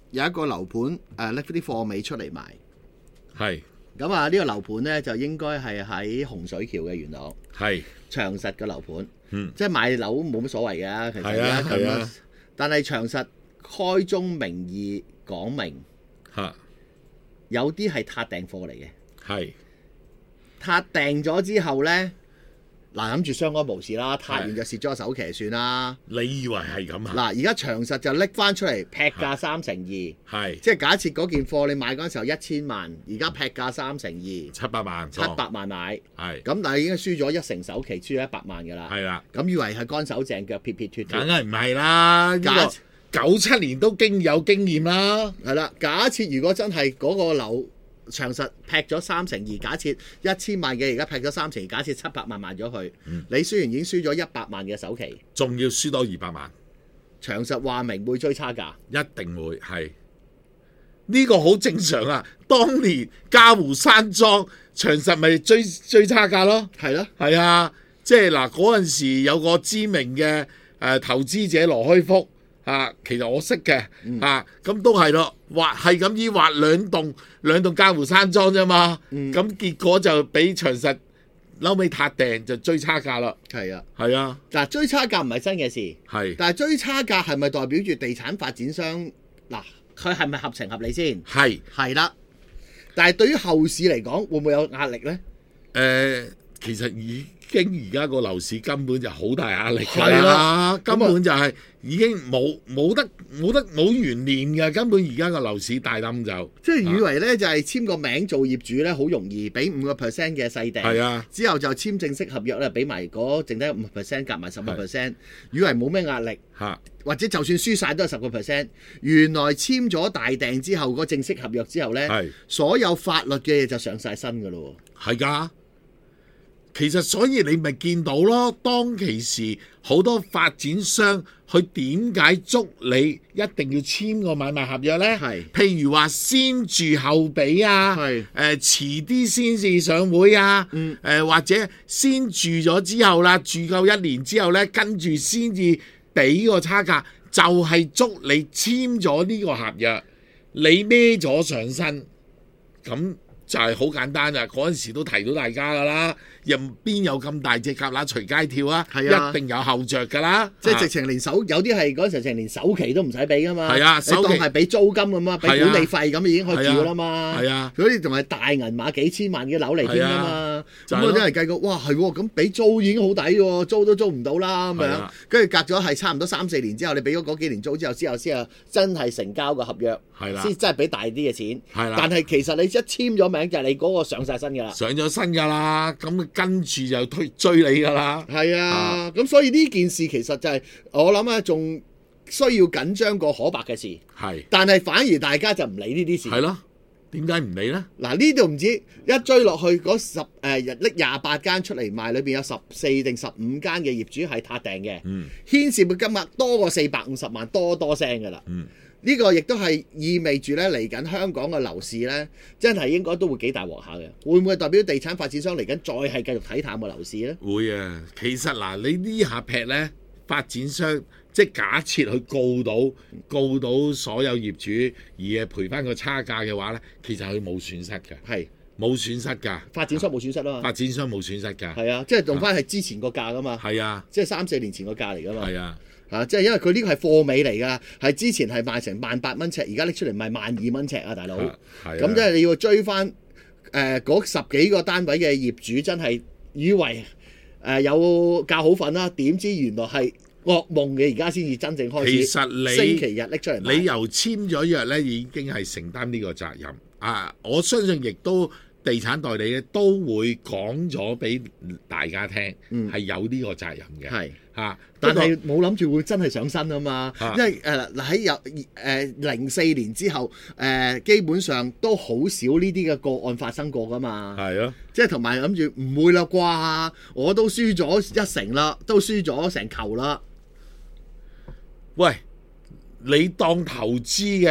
有一個樓盤誒拎啲貨尾出嚟賣。 係。 咁啊，呢個樓盤咧就應該係喺洪水橋嘅元朗。 係。 長實嘅樓盤。 嗯。 即係買樓冇乜所謂嘅，其實。 係啊係啊。 但係長實開宗明義講明。 嚇。 有啲係撻訂貨嚟嘅。 係。 撻訂咗之後咧。嗱，諗住相安無事啦，撻完就蝕咗個首期算啦。 你以為係咁啊？ 嗱，而家長實就拎翻出嚟劈價三成二， 係即係假設嗰件貨你買嗰陣時候一千萬，而家劈價三成二， 七百萬， 七百萬買， 係咁，但係已經輸咗一成首期，輸咗一百萬㗎啦。係啦，咁以為係乾手淨腳撇撇脱脱， 梗係唔係啦？假九七年都經有經驗啦。 係啦，假設如果真係嗰個樓長實劈咗三成二，假設一千萬嘅而家劈咗三成二，假設七百萬賣咗佢，嗯、你雖然已經輸咗一百萬嘅首期， 仲要輸多二百萬。 長實話明會追差價， 一定會係呢、這個好正常啊！當年嘉湖山莊長實咪追追差價咯， 係咯， 係啊，即係嗱嗰陣時有個知名嘅誒、呃、投資者羅開福。啊，其實我識嘅，嗯、啊，咁都係咯，畫係咁依畫兩棟兩棟嘉湖山莊啫嘛，咁、嗯、結果就俾長實嬲尾撻訂就追差價啦。係啊，係啊，嗱追差價唔係新嘅事，係，但係追差價係咪代表住地產發展商嗱佢係咪合情合理先？係係啦，但係對於後市嚟講，會唔會有壓力咧？誒、呃，其實已經而家個樓市根本就好大壓力㗎啦，根本就係已經冇冇得冇得冇懸念嘅，根本而家個樓市大冧就即係以為咧就係簽個名做業主咧，好容易俾五個 percent 嘅細訂，係啊，之後就簽正式合約咧，俾埋嗰剩低五 percent 夾埋十個 percent，以為冇咩壓力嚇，或者就算輸晒都係十個 percent。原來簽咗大訂之後，個正式合約之後咧，所有法律嘅嘢就上晒身㗎咯喎，係㗎。其實所以你咪見到咯，當其時好多發展商佢點解捉你一定要簽個買賣合約呢？係，譬如話先住後俾啊，係，誒、呃、遲啲先至上會啊，嗯，誒、呃、或者先住咗之後啦，住夠一年之後呢，跟住先至俾個差價，就係、是、捉你簽咗呢個合約，你孭咗上身，咁就係好簡單啊！嗰陣時都提到大家噶啦。又邊有咁大隻蛤乸隨街跳啊？係啊，一定有後着㗎啦！即係直情連首有啲係嗰陣時成連首期都唔使俾㗎嘛。係啊，首期係俾租金咁嘛，俾管理費咁已經可以住啦嘛。係啊，嗰啲仲係大銀碼幾千萬嘅樓嚟添㗎嘛。咁嗰啲人計過，哇係喎，咁俾租已經好抵喎，租都租唔到啦咁樣。跟住隔咗係差唔多三四年之後，你俾咗嗰幾年租之後，之後先啊真係成交個合約，係啦，先真係俾大啲嘅錢。係啦，但係其實你一簽咗名就係你嗰個上晒身㗎啦，上咗身㗎啦，咁。跟住就推追你㗎啦，係啊，咁、啊、所以呢件事其實就係、是、我諗啊，仲需要緊張過可白嘅事，係，但係反而大家就唔理呢啲事，係咯，點解唔理呢？嗱呢度唔知一追落去嗰十誒日拎廿八間出嚟賣，裏邊有十四定十五間嘅業主係撻訂嘅，嗯，牽涉嘅金額多過四百五十萬多多聲㗎啦，嗯。呢個亦都係意味住咧，嚟緊香港嘅樓市咧，真係應該都會幾大鑊下嘅。會唔會代表地產發展商嚟緊再係繼續睇淡個樓市咧？會啊，其實嗱，你呢下劈咧，發展商即係假設佢告到告到所有業主而係賠翻個差價嘅話咧，其實佢冇損失嘅，係冇損失㗎。發展商冇損失啊嘛，發展商冇損失㗎。係啊，即係用翻係之前個價㗎嘛。係啊，即係三四年前個價嚟㗎嘛。係啊。啊！即係因為佢呢個係貨尾嚟㗎，係之前係賣成萬八蚊尺，而家拎出嚟賣萬二蚊尺啊，大佬！咁即係你要追翻誒嗰十幾個單位嘅業主，真係以為誒、呃、有覺好瞓啦，點知原來係噩夢嘅，而家先至真正開始。其實你星期日拎出嚟，你由簽咗約咧，已經係承擔呢個責任啊！我相信亦都。地產代理咧都會講咗俾大家聽，係、嗯、有呢個責任嘅。係嚇、啊，但係冇諗住會真係上身啊嘛。啊因為誒嗱喺有誒零四年之後，誒、呃、基本上都好少呢啲嘅個案發生過噶嘛。係啊，即係同埋諗住唔會啦啩，我都輸咗一成啦，都輸咗成球啦。喂，你當投資嘅？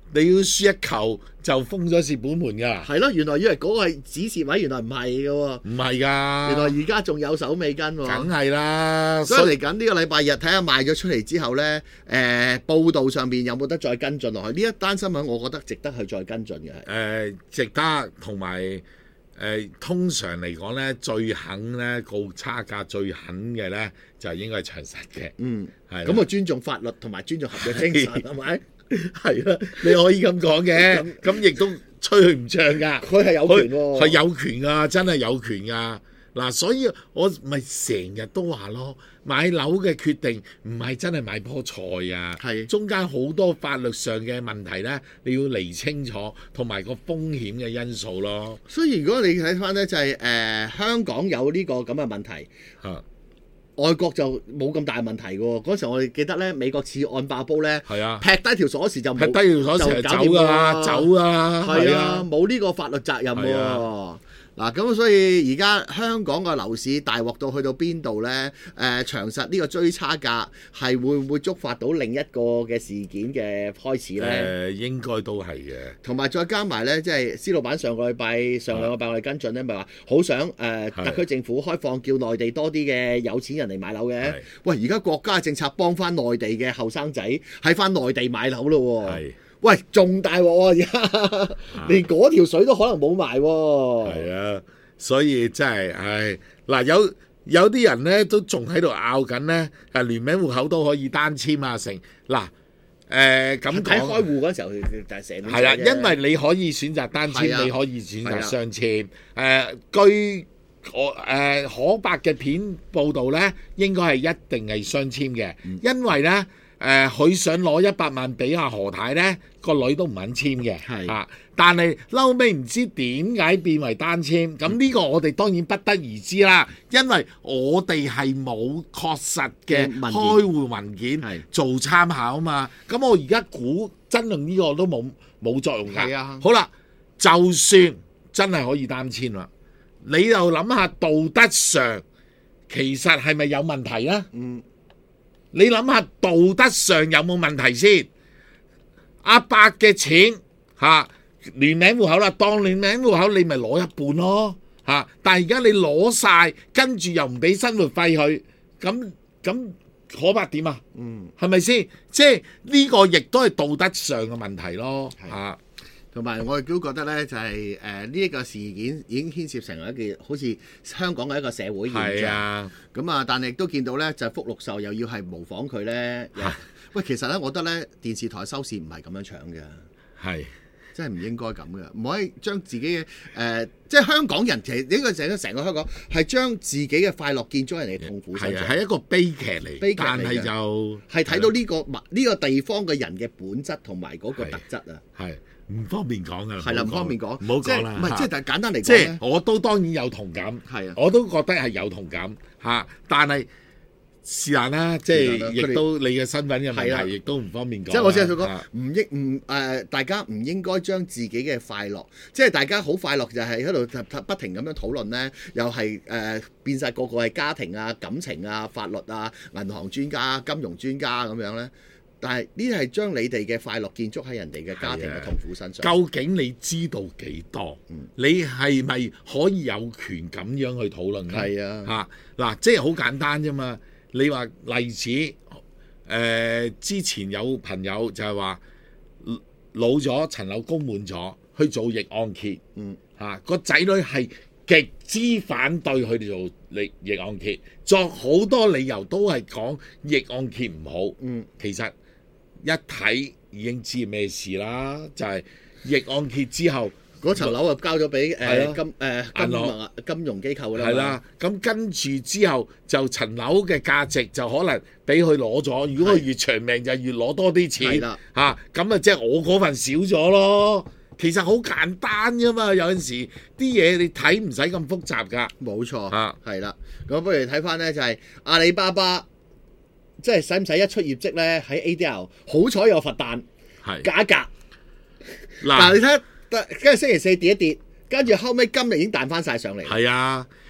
你要輸一球就封咗蝕本門㗎啦。 係咯，原來以為嗰個係指示位，原來唔係嘅喎。 唔係㗎， 原來而家仲有手尾跟喎。 梗係啦。 所以嚟緊呢個禮拜日睇下賣咗出嚟之後呢，誒、呃、報道上面有冇得再跟進落去？呢一單新聞我覺得值得去再跟進嘅。誒、 呃，值得同埋誒，通常嚟講呢，最肯呢告差價最狠嘅呢，就應該係長實嘅。 嗯， 係。 咁我尊重法律同埋尊重合約精神係咪？ 係啦，你可以咁講嘅，咁亦都吹佢唔脹㗎。 佢係有權喎， 係有權㗎，真係有權㗎。嗱，所以我咪成日都話咯，買樓嘅決定唔係真係買棵菜啊，係中間好多法律上嘅問題咧，你要釐清楚，同埋個風險嘅因素咯。 所以如果你睇翻咧，就係、是、誒、呃、香港有呢個咁嘅問題。 啊外國就冇咁大問題嘅喎，嗰時候我哋記得咧，美國次按爆煲咧， 係啊， 劈低條鎖匙就劈低條鎖匙就走㗎啦，走啊， 係啊，冇呢個法律責任喎。嗱咁、啊、所以而家香港個樓市大鑊到去到邊度呢？誒、呃、長實呢個追差價係會唔會觸發到另一個嘅事件嘅開始呢？誒、 呃、應該都係嘅。 同埋再加埋呢，即係施老闆上個禮拜、上兩個禮拜我哋跟進呢，咪話好想誒、呃、特區政府開放叫內地多啲嘅有錢人嚟買樓嘅。喂，而家國家政策幫翻內地嘅後生仔喺翻內地買樓咯喎。喂，仲大鑊喎！而家連嗰條水都可能冇埋喎。 係啊，所以真係，唉，嗱有有啲人咧都仲喺度拗緊咧，誒聯名戶口都可以單簽啊成。嗱誒咁講， 睇開戶嗰時候就係成。 係啦，因為你可以選擇單簽，你可以選擇雙簽。誒、呃、據我誒可伯嘅片報導咧，應該係一定係雙簽嘅，嗯、因為咧。誒、呃，佢想攞一百萬俾阿何太咧，個女都唔肯簽嘅，係啊，但係嬲尾唔知點解變為單簽，咁呢個我哋當然不得而知啦，因為我哋係冇確實嘅開戶文件做參考啊嘛，咁我而家估真用呢個都冇冇作用㗎。 啊， 好啦，就算真係可以單簽啦，你又諗下道德上其實係咪有問題啊？嗯。你諗下道德上有冇問題先？阿伯嘅錢嚇聯名戶口啦，當聯名戶口你咪攞一半咯嚇。但係而家你攞晒，跟住又唔俾生活費佢，咁咁可伯點啊？嗯，係咪先？即係呢個亦都係道德上嘅問題咯嚇。 同埋我亦都覺得咧，就係誒呢一個事件已經牽涉成為一件好似香港嘅一個社會現象。咁啊，但係亦都見到咧，就係福祿壽又要係模仿佢咧。喂，其實咧，我覺得咧，電視台收視唔係咁樣搶嘅，係真係唔應該咁嘅，唔可以將自己嘅誒、呃，即係香港人其實呢個成個成個香港係將自己嘅快樂建咗人哋嘅痛苦身上， 係一個悲劇嚟，悲劇嚟嘅，但係就係睇到呢、這個呢、這個地方嘅人嘅本質同埋嗰個特質啊， 係。唔方便講啊， 係啦，唔方便講， 唔好講啦。 唔係，即係但係簡單嚟講， 即係我都當然有同感，係啊，我都覺得係有同感嚇。但係是但啦，即係亦都你嘅身份嘅問題，亦都唔方便講。 即係我只係想講，唔應唔誒，大家唔應該將自己嘅快樂，即係大家好快樂就係喺度不停咁樣討論咧，又係誒變曬個個係家庭啊、感情啊、法律啊、銀行專家、金融專家咁樣咧。但係呢啲係將你哋嘅快樂建築喺人哋嘅家庭嘅痛苦身上。 究竟你知道幾多？嗯、你係咪可以有權咁樣去討論咧？係啊，嚇嗱、啊，即係好簡單啫嘛。你話例子，誒、呃、之前有朋友就係話老咗層樓供滿咗，去做逆按揭，嗯嚇個仔女係極之反對佢哋做逆逆按揭，作好多理由都係講逆按揭唔好。嗯，其實。一睇已經知咩事啦，就係、是、逆按揭之後， 嗰層樓啊交咗俾誒金誒、呃、金融金融機構啦。係啦， 咁跟住之後就層樓嘅價值就可能俾佢攞咗。如果佢越長命就越攞多啲錢。係啦，嚇咁啊，即係我嗰份少咗咯。其實好簡單啫嘛，有陣時啲嘢你睇唔使咁複雜㗎。冇錯，嚇係啦。咁不如睇翻咧，就係、是、阿里巴巴。即係使唔使一出業績咧喺 A D R 好彩有罰單，係價格嗱，你睇，跟住星期四跌一跌，跟住後尾今日已經彈翻晒上嚟。係啊，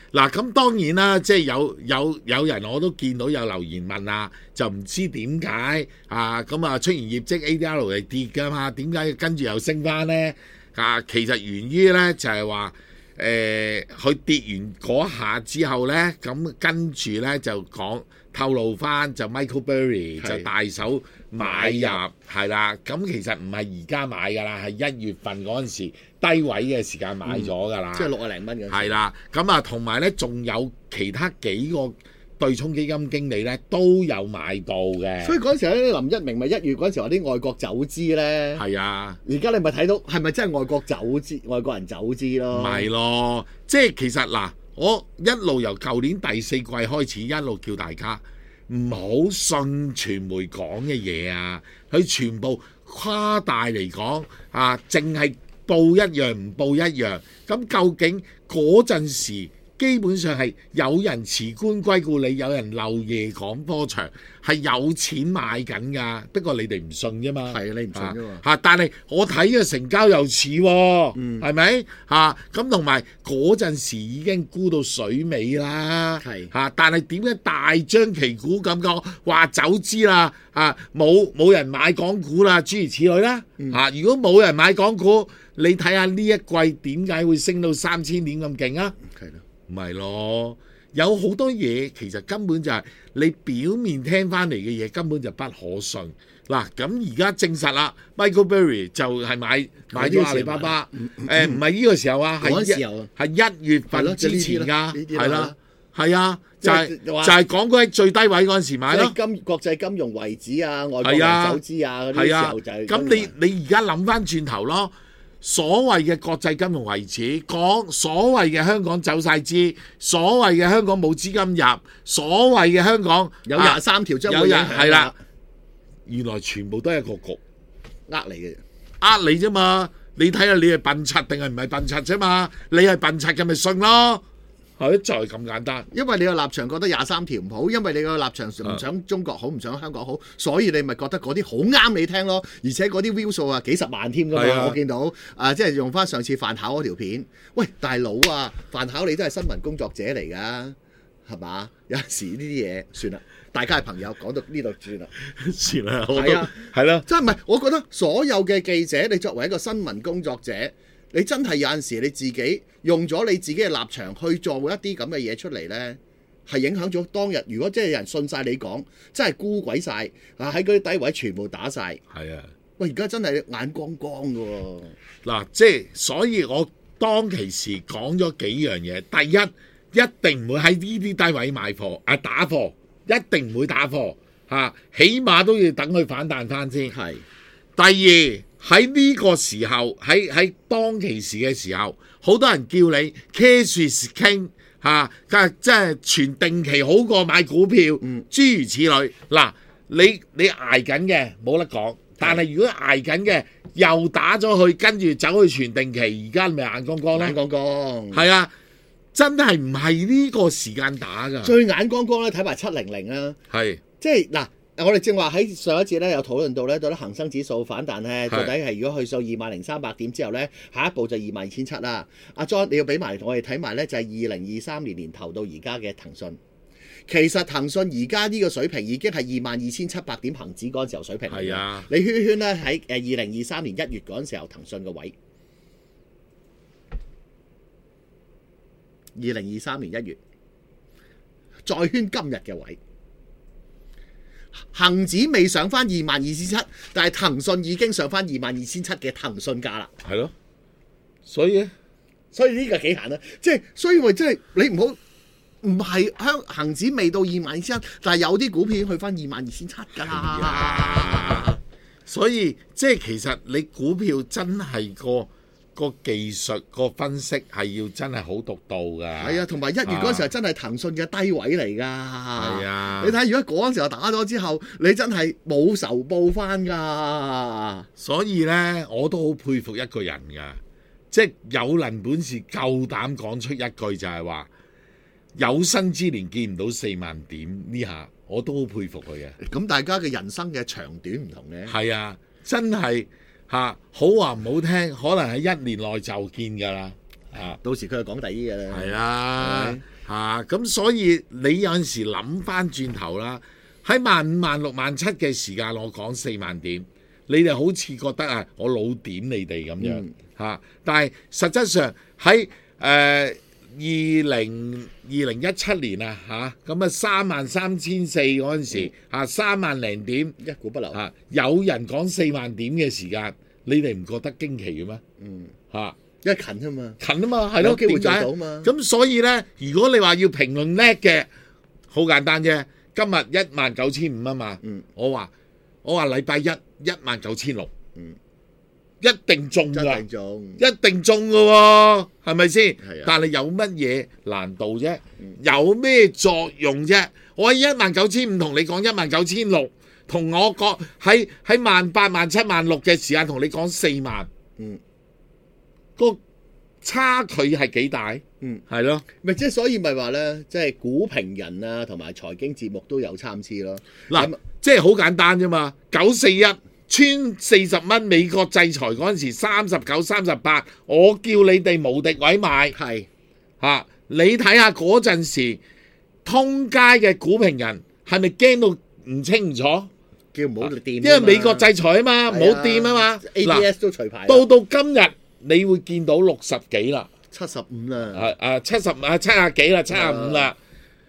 嗱，咁當然啦，即係有有有人我都見到有留言問啊，就唔知點解啊，咁啊出現業績 A D R 係跌㗎嘛，點解跟住又升翻呢？啊，其實源於呢就係話誒，佢跌完嗰下之後呢，咁跟住呢就講透露翻就 Michael Burry 就大手買入係啦，咁其實唔係而家買㗎啦，係一月份嗰陣時低位嘅時間買咗㗎啦， 即係六啊零蚊嘅。 係啦，咁啊同埋咧，仲有其他幾個對沖基金經理咧都有買到嘅。 所以嗰陣時咧，林一鳴咪一月嗰陣時話啲外國走資咧。 係啊， 而家你咪睇到係咪真係外國走資、外國人走資咯？ 唔係咯，即係其實嗱，我一路由舊年第四季開始，一路叫大家唔好信傳媒講嘅嘢啊，佢全部誇大嚟講啊，淨係報一樣唔報一樣，咁究竟嗰陣時基本上係有人辭官歸故里，有人漏夜趕波場，係有錢買緊㗎，不過你哋唔信啫嘛。 係啊，你唔信啫嘛。 嚇，但係我睇嘅成交又似喎，係咪嚇？咁同埋嗰陣時已經沽到水尾啦，係嚇。但係點解大張旗鼓咁講話走資啦？啊，冇冇人買港股啦，諸如此類啦。嚇，如果冇人買港股，你睇下呢一季點解會升到三千點咁勁啊？係咯，唔係咯，有好多嘢其實根本就係你表面聽翻嚟嘅嘢根本就不可信。嗱，咁而家證實啦 ，Michael Burry 就係買買咗阿里巴巴。誒，唔係呢個時候啊，係一係一月份之前㗎，係啦，係啊，就係就係講嗰喺最低位嗰陣時買咯。 金國際金融遺址啊，外國人走資啊嗰啲時候就係。 咁你你而家諗翻轉頭咯。所謂嘅國際金融遺址，講所謂嘅香港走晒資，所謂嘅香港冇資金入，所謂嘅香港有廿三條將會影響係啦，原來全部都係一個局， 呃你嘅， 呃你啫嘛。你睇下你係笨柒定係唔係笨柒啫嘛？你係笨柒嘅咪信咯。係就係咁簡單， 因為你個立場覺得廿三條唔好，因為你個立場唔想中國好，唔想香港好，所以你咪覺得嗰啲好啱你聽咯。而且嗰啲 view 數啊幾十萬添㗎嘛，啊、我見到啊，即係用翻上次范巧嗰條片。喂，大佬啊，范巧你都係新聞工作者嚟㗎，係嘛？有陣時呢啲嘢算啦，大家係朋友，講到呢度算啦， 算啦，係啊，係啦， 真係唔係？我覺得所有嘅記者，你作為一個新聞工作者。你真係有陣時你自己用咗你自己嘅立場去做一啲咁嘅嘢出嚟呢，係影響咗當日。如果真係有人信晒你講，真係沽鬼晒，啊喺嗰啲低位全部打晒。係啊，喂而家真係眼光光嘅喎。嗱， 即係所以我當其時講咗幾樣嘢。第一，一定唔會喺呢啲低位買貨啊打貨，一定唔會打貨嚇、啊，起碼都要等佢反彈翻先。係。第二。喺呢個時候，喺喺當其時嘅時候，好多人叫你 cash is king 嚇，即係存定期好過買股票，嗯、諸如此類。嗱，你你捱緊嘅冇得講，但係如果捱緊嘅又打咗去，跟住走去存定期，而家咪眼光光咧？眼光光係啊，真係唔係呢個時間打㗎。最眼光光咧，睇埋七零零啊，係即係嗱。我哋正話喺上一節咧有討論到咧，到底恒生指數反彈咧，到底係如果去到二萬零三百點之後咧，下一步就二萬二千七啦。阿 John 你要俾埋我哋睇埋咧，就係二零二三年年頭到而家嘅騰訊。其實騰訊而家呢個水平已經係二萬二千七百點恒指嗰陣時候水平。係啊，你圈圈咧喺誒二零二三年一月嗰陣時候騰訊嘅位，二零二三年一月再圈今日嘅位。恒指未上翻二萬二千七，但係騰訊已經上翻二萬二千七嘅騰訊價啦。係咯，所以咧，所以呢個幾閒啦。即係所以咪即係你唔好唔係香恒指未到二萬二千七，但係有啲股票去翻二萬二千七㗎啦。所以即係其實你股票真係個。個技術個分析係要真係好獨到㗎，係啊，同埋一月嗰陣時候真係騰訊嘅低位嚟㗎，係啊，你睇如果嗰陣時候打咗之後，你真係冇仇報翻㗎。所以呢，我都好佩服一個人㗎，即係有能本事夠膽講出一句就係話有生之年見唔到四萬點呢下，我都好佩服佢嘅。咁大家嘅人生嘅長短唔同嘅，係啊，真係。嚇、啊，好話唔好聽，可能喺一年內就見㗎啦。啊，到時佢就講第二嘅啦。係啊， 嚇，咁、啊、所以你有陣時諗翻轉頭啦，喺萬五萬六萬七嘅時間，我講四萬點，你哋好似覺得啊，我老點你哋咁樣嚇、嗯啊，但係實質上喺誒二零二零一七年啊嚇，咁啊三萬三千四嗰陣時嚇三萬零點一股不留嚇、啊，有人講四萬點嘅時間，你哋唔覺得驚奇嘅咩？ 嗯嚇。啊因為近啊嘛， 近啊嘛，係咯， 有機會做點解到嘛。 咁所以咧，如果你話要評論叻嘅，好簡單啫。今日一萬九千五啊嘛， 嗯、 我話我話禮拜一一萬九千六， 嗯， 一定中㗎， 一定中， 一定中㗎喎，係咪先？ 係啊。 但係有乜嘢難度啫？有咩作用啫？我喺一萬九千五同你講一萬九千六，同我講喺喺萬八萬七萬六嘅時間同你講四萬， 嗯。 個差距係幾大？ 嗯， 係咯， 咪即係所以咪話咧，即係股評人啊，同埋財經節目都有參差咯。 嗱，即係好簡單啫嘛。九四一穿四十蚊，美國制裁嗰陣時三十九、三十八，我叫你哋無敵位買， 係嚇、啊、你睇下嗰陣時，通街嘅股評人係咪驚到唔清唔楚？ 叫唔好掂， 因為美國制裁啊嘛，唔好掂啊嘛。 A B S 都除牌， 到到今日。你會見到六十幾啦， 七十五啦， 啊啊七十啊七廿幾啦，七廿五啦，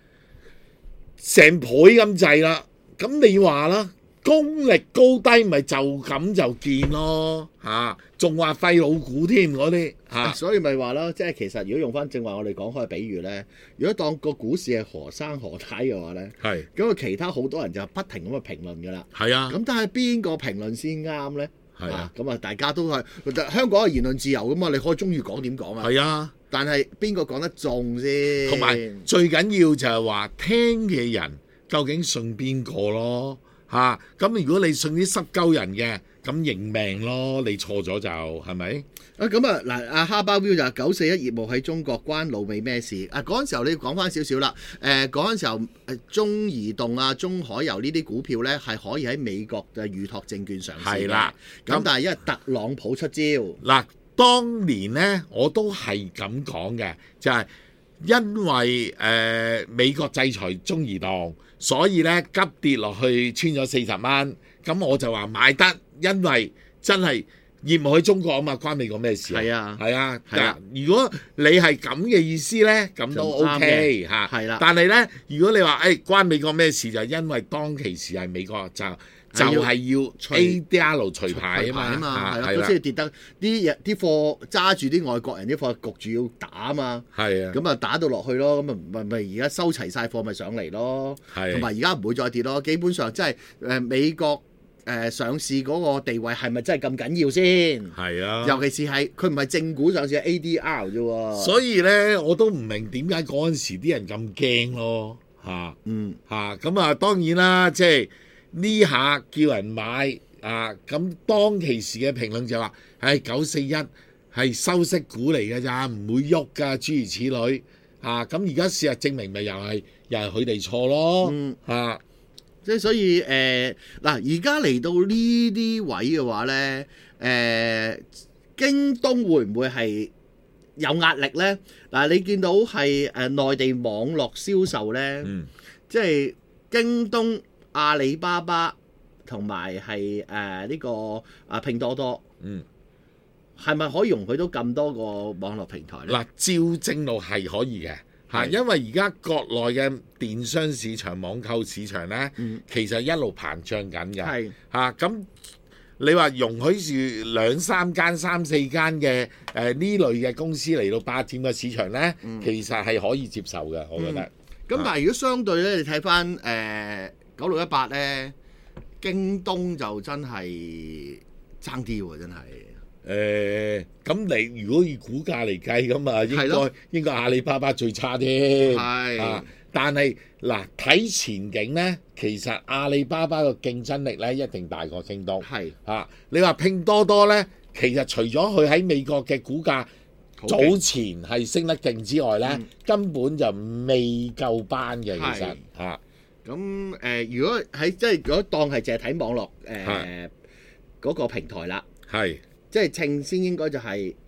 成倍咁滯啦。咁你話啦，功力高低咪就咁就見咯嚇，仲話廢老股添嗰啲嚇， 所以咪話咯，即係其實如果用翻正話我哋講開嘅比喻咧，如果當個股市係何生何太嘅話咧，係咁啊，其他好多人就不停咁去評論噶啦，係啊，咁但係邊個評論先啱咧？係啊，咁啊，大家都係香港嘅言論自由噶嘛，你可以中意講點講啊。係啊，但係邊個講得中先？ 同埋最緊要就係話聽嘅人究竟信邊個咯嚇？咁、啊、如果你信啲濕鳩人嘅，咁認命咯，你錯咗就係咪？ 啊咁啊嗱，阿哈巴 View 就九四一業務喺中國關老美咩事？啊嗰陣時候你講翻少少啦，誒嗰陣時候誒中移動啊、中海油呢啲股票咧係可以喺美國嘅預託證券上市嘅。係啦，咁但係因為特朗普出招，嗱當年咧我都係咁講嘅，就係、是、因為誒、呃、美國制裁中移動，所以咧急跌落去穿咗四十蚊，咁我就話買得，因為真係。業務喺中國啊嘛，關美國咩事啊？係啊，係啊。嗱，如果你係咁嘅意思咧，咁都 OK 嚇。係啦。但係咧，如果你話誒、哎、關美國咩事，就因為當其時係美國就就係要 A D R 除牌啊嘛，係啦， 所以跌得啲嘢啲貨揸住啲外國人啲貨焗住要打啊嘛。係啊。咁啊打到落去咯，咁啊咪咪而家收齊晒貨咪上嚟咯。係。同埋而家唔會再跌咯，基本上即係誒美國。誒、呃、上市嗰個地位係咪真係咁緊要先？係啊，尤其是係佢唔係正股上市，係 A D R 啫喎。 所以咧，我都唔明點解嗰陣時啲人咁驚咯嚇。嗯嚇，咁啊當然啦，即係呢下叫人買啊，咁當其時嘅評論就話：係九四一係收息股嚟㗎咋，唔會喐㗎，諸如此類啊。咁而家事實證明咪又係又係佢哋錯咯。嗯嚇。 即係所以誒嗱，而家嚟到呢啲位嘅話咧，誒、呃、京東會唔會係有壓力咧？嗱、呃，你見到係誒、呃、內地網絡銷售咧，嗯、即係京東、阿里巴巴同埋係誒呢個啊拼多多，嗯，係咪可以容許到咁多個網絡平台咧？ 嗱，照正路係可以嘅。嚇，因為而家國內嘅電商市場、網購市場咧，嗯、其實一路膨脹緊嘅。係嚇，咁你話容許住兩三間、三四間嘅誒呢類嘅公司嚟到霸佔個市場咧，嗯、其實係可以接受嘅，我覺得。咁、 嗯、但係如果相對咧，你睇翻誒九六一八咧，京東就真係爭啲喎，真係。 誒咁、呃、你如果以股價嚟計咁啊，應該的應該阿里巴巴最差啲，係的啊。但係嗱睇前景咧，其實阿里巴巴個競爭力咧一定大過京東，係的啊。你話拼多多咧，其實除咗佢喺美國嘅股價早前係升得勁之外咧，嗯、根本就未夠班嘅，其實嚇。 咁誒、啊呃，如果喺即係如果當係淨係睇網絡誒嗰、呃、的個平台啦，係。即係稱先應該就係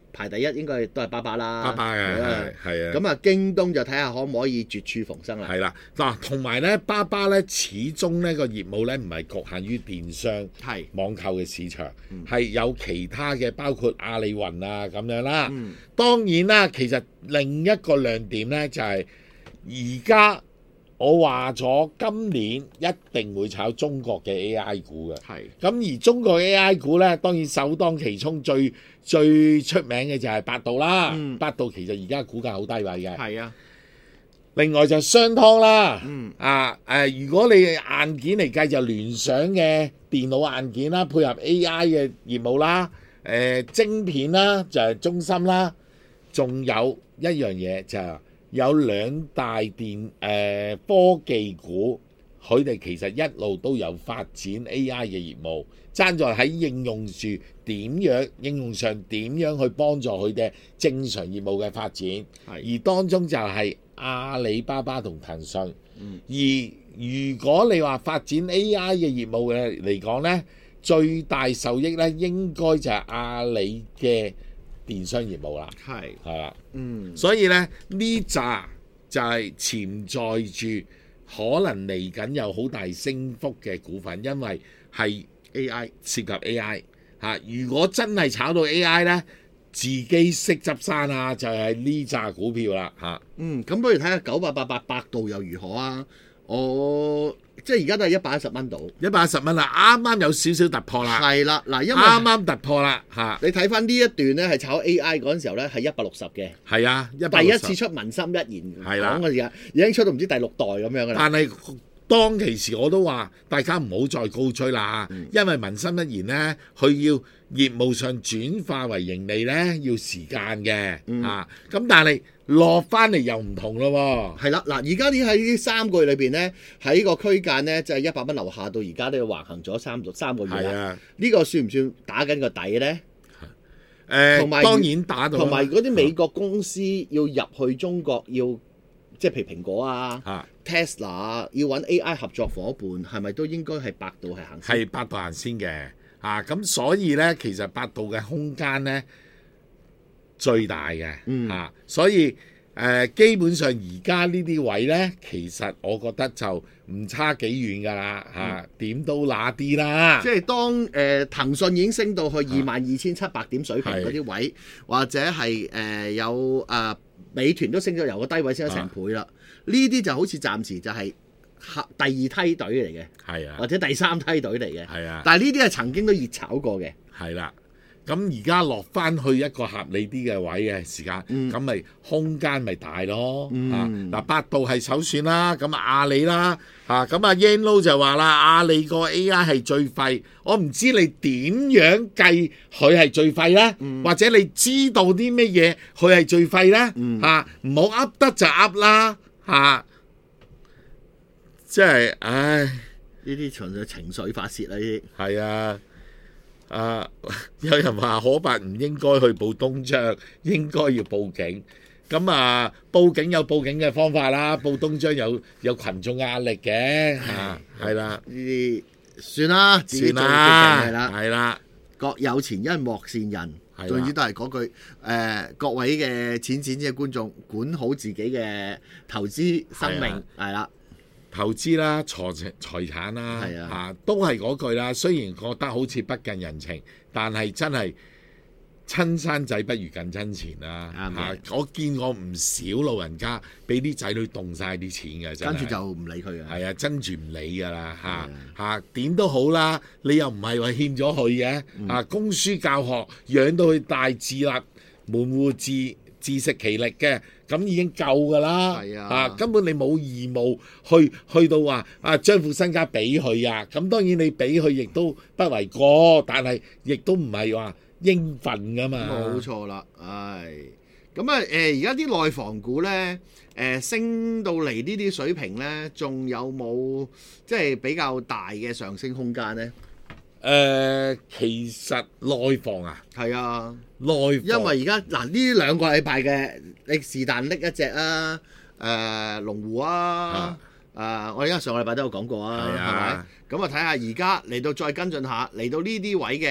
排第一應該都係巴巴啦， 巴巴嘅係係啊。 咁啊，京東就睇下可唔可以絕處逢生啦。 係啦，嗱，同埋咧，巴巴咧始終呢個業務咧唔係局限於電商、 係網購嘅市場，係、 嗯、 有其他嘅，包括阿里雲啊咁樣啦。 嗯、 當然啦，其實另一個亮點咧就係而家我話咗今年一定會炒中國嘅 A I 股嘅。係。咁而中國 A I 股咧，當然首當其衝最最出名嘅就係百度啦。嗯、百度其實而家股價好低位嘅。係啊。另外就商湯啦。嗯。啊誒、呃，如果你硬件嚟計就聯想嘅電腦硬件啦，配合 A I 嘅業務啦，誒、呃、晶片啦就係、是、中芯啦，仲有一樣嘢就係、是。有兩大電誒、呃、科技股，佢哋其實一路都有發展 A I 嘅業務，爭在喺應用處點樣應用上點樣去幫助佢哋正常業務嘅發展。而當中就係阿里巴巴同騰訊。嗯、而如果你話發展 A I 嘅業務嘅嚟講呢，最大受益呢應該就係阿里嘅電商業務啦，係係啦，嗯，所以咧呢扎就係潛在住可能嚟緊有好大升幅嘅股份，因為係 A I 涉及 A I 嚇、啊。如果真係炒到 A I 咧，自己識執生啊，就係呢扎股票啦嚇。啊、 嗯，咁不如睇下九八八八百度又如何啊？我即係而家都係一百一十蚊到， 一百一十蚊啦，啱啱有少少突破啦。係啦，嗱，因為啱啱突破啦嚇。 你睇翻呢一段咧，係炒 A I 嗰陣時候咧，係一百六十嘅。 係啊， 第一次出文心一言講嘅時間，已經出到唔知第六代咁樣噶啦。 但係當其時我都話，大家唔好再高追啦，嗯、因為文心一言咧，佢要業務上轉化為盈利咧，要時間嘅嚇。咁、嗯啊、但係落翻嚟又唔同咯喎。係啦，嗱，而家啲喺呢三個月裏邊咧，喺個區間咧，就係一百蚊樓下到而家都要橫行咗三三個月啦。係啊，呢個算唔算打緊個底咧？ 誒， 同埋當然打到。 同埋嗰啲美國公司要入去中國要。即係譬如蘋果啊、啊 Tesla 啊，要揾 A I 合作伙伴，係咪都應該係百度係行先？ 係百度行先嘅，啊咁所以咧，其實百度嘅空間咧最大嘅，嗯、啊，所以誒、呃、基本上而家呢啲位咧，其實我覺得就唔差幾遠㗎啦，嚇點、嗯、都那啲啦。 即係當誒、呃、騰訊已經升到去二萬二千七百點水平嗰啲位，啊、或者係誒、呃、有誒。呃美團都升咗，由個低位升咗成倍啦。呢啲、啊、就好似暫時就係第二梯隊嚟嘅，係啊，或者第三梯隊嚟嘅，係啊。但係呢啲係曾經都熱炒過嘅， 係啦。咁而家落翻去一個合理啲嘅位嘅時間，咁咪、嗯、空間咪大咯。嗯、啊，嗱，百度係首選啦，咁阿里啦，啊，咁阿 Yanlo 就話啦，阿里個 A I 係最廢。我唔知你點樣計佢係最廢咧，嗯、或者你知道啲乜嘢佢係最廢咧？嗯、啊，唔好噏得就噏啦，嚇！即係，唉， 呢啲純粹情緒發泄啦，呢啲係啊。啊！有人話可伯唔應該去報東張，應該要報警。咁啊，報警有報警嘅方法啦，報東張有有羣眾壓力嘅嚇，係啦。 呢啲算啦， 算啦，係啦，係啦。 各有前因莫羨人，總之都係嗰句誒，各位嘅淺淺嘅觀眾，管好自己嘅投資生命，係啦。 投資啦、財財產啦，嚇、啊啊、都係嗰句啦。雖然覺得好似不近人情，但係真係親生仔不如近親錢啦。嚇、啊，我見過唔少老人家俾啲仔女動晒啲錢嘅，真係跟住就唔理佢嘅。 係啊，跟住唔理㗎啦。嚇嚇點都好啦，你又唔係話欠咗佢嘅。嗯、啊，供書教學養到佢大自立門戶自自食其力嘅。咁已經夠㗎啦，啊，啊根本你冇義務去去到話啊將副身家俾佢啊，咁當然你俾佢亦都不為過，但係亦都唔係話應份㗎嘛。 冇錯啦，唉，咁啊誒而家啲內房股咧誒、呃、升到嚟呢啲水平咧，仲有冇即係比較大嘅上升空間咧？ 誒、呃，其實內房啊， 係啊， 內房， 因為而家嗱呢兩個禮拜嘅，你是但拎一隻啊，誒、呃、龍湖啊，啊、呃，我而家上個禮拜都有講過啊，係咪、啊？咁啊睇下而家嚟到再跟進下，嚟到呢啲位嘅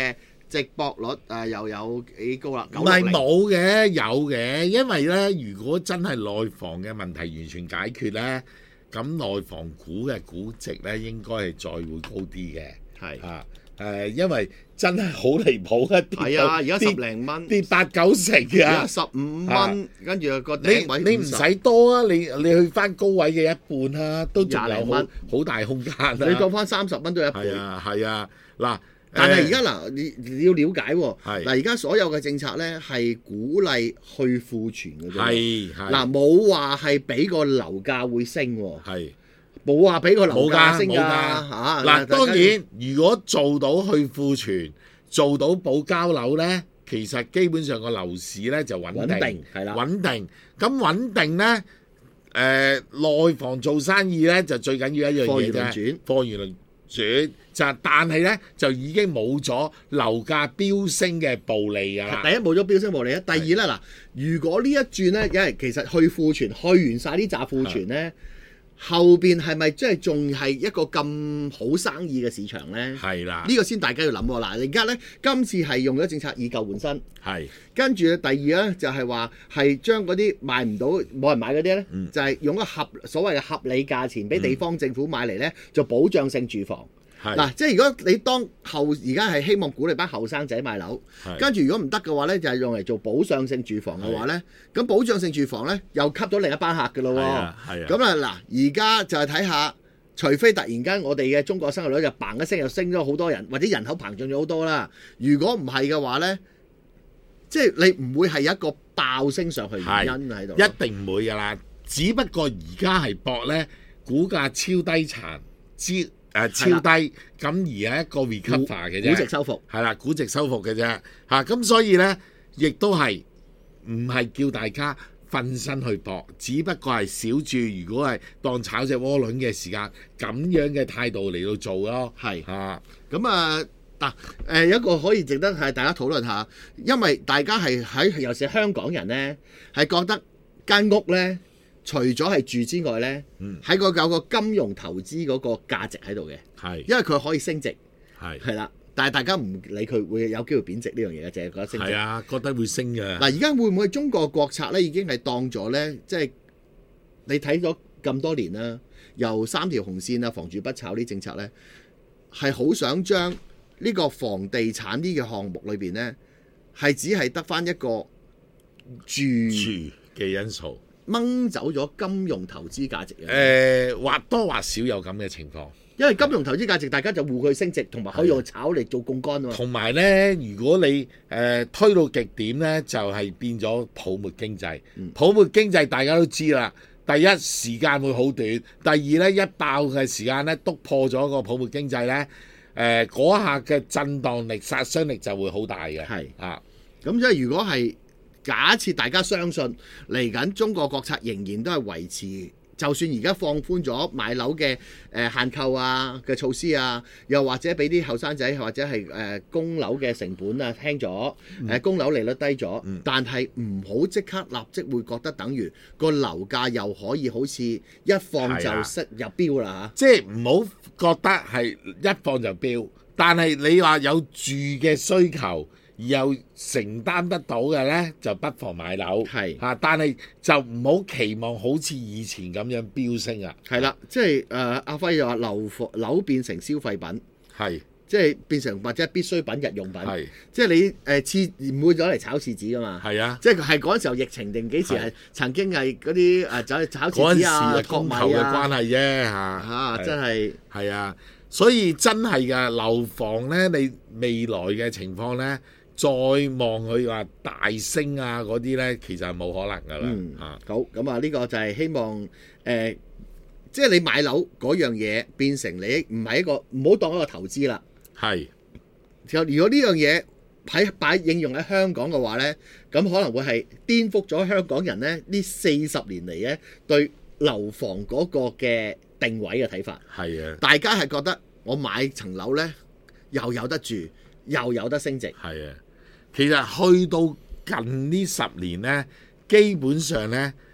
值博率誒、呃、又有幾高啦？ 唔係冇嘅，有嘅，因為咧，如果真係內房嘅問題完全解決咧，咁內房股嘅估值咧應該係再會高啲嘅。 係啊誒，因為真係好離譜一啲。 係啊，而家十零蚊跌八九成嘅， 十五蚊，跟住個頂位你你唔使多啊，你你去翻高位嘅一半啊，都仲有好好大空間啊。 你當翻三十蚊都有一半。 係啊係啊，嗱。 但係而家嗱，你你要了解喎。 係嗱，而家所有嘅政策咧係鼓勵去庫存嘅啫。 係係嗱，冇話係俾個樓價會升喎。 係冇話俾個樓價升㗎嚇。嗱，當然如果做到去庫存，做到保交樓咧，其實基本上個樓市咧就穩定。 穩定係啦。 穩定咁穩定咧，誒內房做生意咧就最緊要一樣嘢啫，貨源輪轉。就但係咧，就已經冇咗樓價飆升嘅暴利㗎啦。 第一冇咗飆升暴利啦，第二咧嗱，如果呢一轉咧，因為其實去庫存去完晒啲炸庫存咧，後邊係咪真係仲係一個咁好生意嘅市場咧？ 係啦， 呢個先大家要諗喎。嗱，而家咧今次係用咗政策以舊換新， 係跟住第二咧就係話係將嗰啲賣唔到冇人買嗰啲咧， 嗯、 就係用一個合所謂嘅合理價錢俾地方政府買嚟咧，做保障性住房。嗱，即係如果你當後而家係希望鼓勵班後生仔買樓，跟住如果唔得嘅話咧，就係用嚟做保障性住房嘅話咧，咁保障性住房咧又吸咗另一班客嘅咯喎。咁啊嗱，而家就係睇下，除非突然間我哋嘅中國生育率就嘭一聲又升咗好多人，或者人口膨脹咗好多啦。如果唔係嘅話咧，即係你唔會係有一個爆升上去原因喺度。 一定唔會㗎啦，只不過而家係搏咧股價超低殘之。誒超低，咁而係一個 recover 嘅啫， 估值修復係啦，估值修復嘅啫嚇，咁所以咧，亦都係唔係叫大家瞓身去搏，只不過係小注，如果係當炒隻窩輪嘅時間，咁樣嘅態度嚟到做咯， 係嚇。 咁啊嗱誒，有一個可以值得係大家討論下，因為大家係喺尤其是香港人咧，係覺得間屋咧。除咗係住之外咧，喺個有個金融投資嗰個價值喺度嘅，係因為佢可以升值，係係啦。但係大家唔理佢會有機會貶值呢樣嘢嘅，淨係覺得升值。 係啊，覺得會升嘅。 嗱，而家會唔會中國國策咧已經係當咗咧？即係你睇咗咁多年啦，由三條紅線啊、房住不炒呢政策咧，係好想將呢個房地產呢個項目裏邊咧，係只係得返一個住嘅因素。 掹走咗金融投資價值嘅，誒、 呃、或多或少有咁嘅情況， 因為金融投資價值大家就護佢升值，同埋可以用炒嚟做槓桿啊嘛。 同埋咧，如果你誒、呃、推到極點咧，就係、是、變咗泡沫經濟。嗯、泡沫經濟大家都知啦，第一時間會好短，第二咧一爆嘅時間咧篤破咗個泡沫經濟咧，誒、呃、嗰下嘅震盪力、殺傷力就會好大嘅。係啊， 咁即係如果係。假設大家相信嚟緊中國國策仍然都係維持，就算而家放寬咗買樓嘅誒限購啊嘅措施啊，又或者俾啲後生仔或者係誒供樓嘅成本啊輕咗，誒供樓利率低咗，嗯、但係唔好即刻立即會覺得等於個樓價又可以好似一放就息入標啦嚇， 即係唔好覺得係一放就標，但係你話有住嘅需求。而又承擔得到嘅咧，就不妨買樓。係嚇，但係就唔好期望好似以前咁樣飆升啊。 係啦，即係誒、呃、阿輝又話樓房樓變成消費品， 係即係變成或者必需品、日用品。係即係你誒廁唔會攞嚟炒廁紙噶嘛。係啊，即係係嗰陣時候疫情定幾時係曾經係嗰啲誒走去炒廁紙啊、 嗰陣時供求嘅關係啫嚇嚇，真係係啊，所以真係㗎樓房咧，你未來嘅情況咧。再望佢話大升啊嗰啲咧，其實係冇可能噶啦。嗯，啊好，咁啊呢個就係希望誒、呃，即係你買樓嗰樣嘢變成你唔係一個唔好當一個投資啦。係。就如果呢樣嘢喺擺應用喺香港嘅話咧，咁可能會係顛覆咗香港人咧呢四十年嚟咧對樓房嗰個嘅定位嘅睇法。係啊，大家係覺得我買層樓咧又有得住，又有得升值。係啊。其實去到近呢十年咧，基本上咧，誒、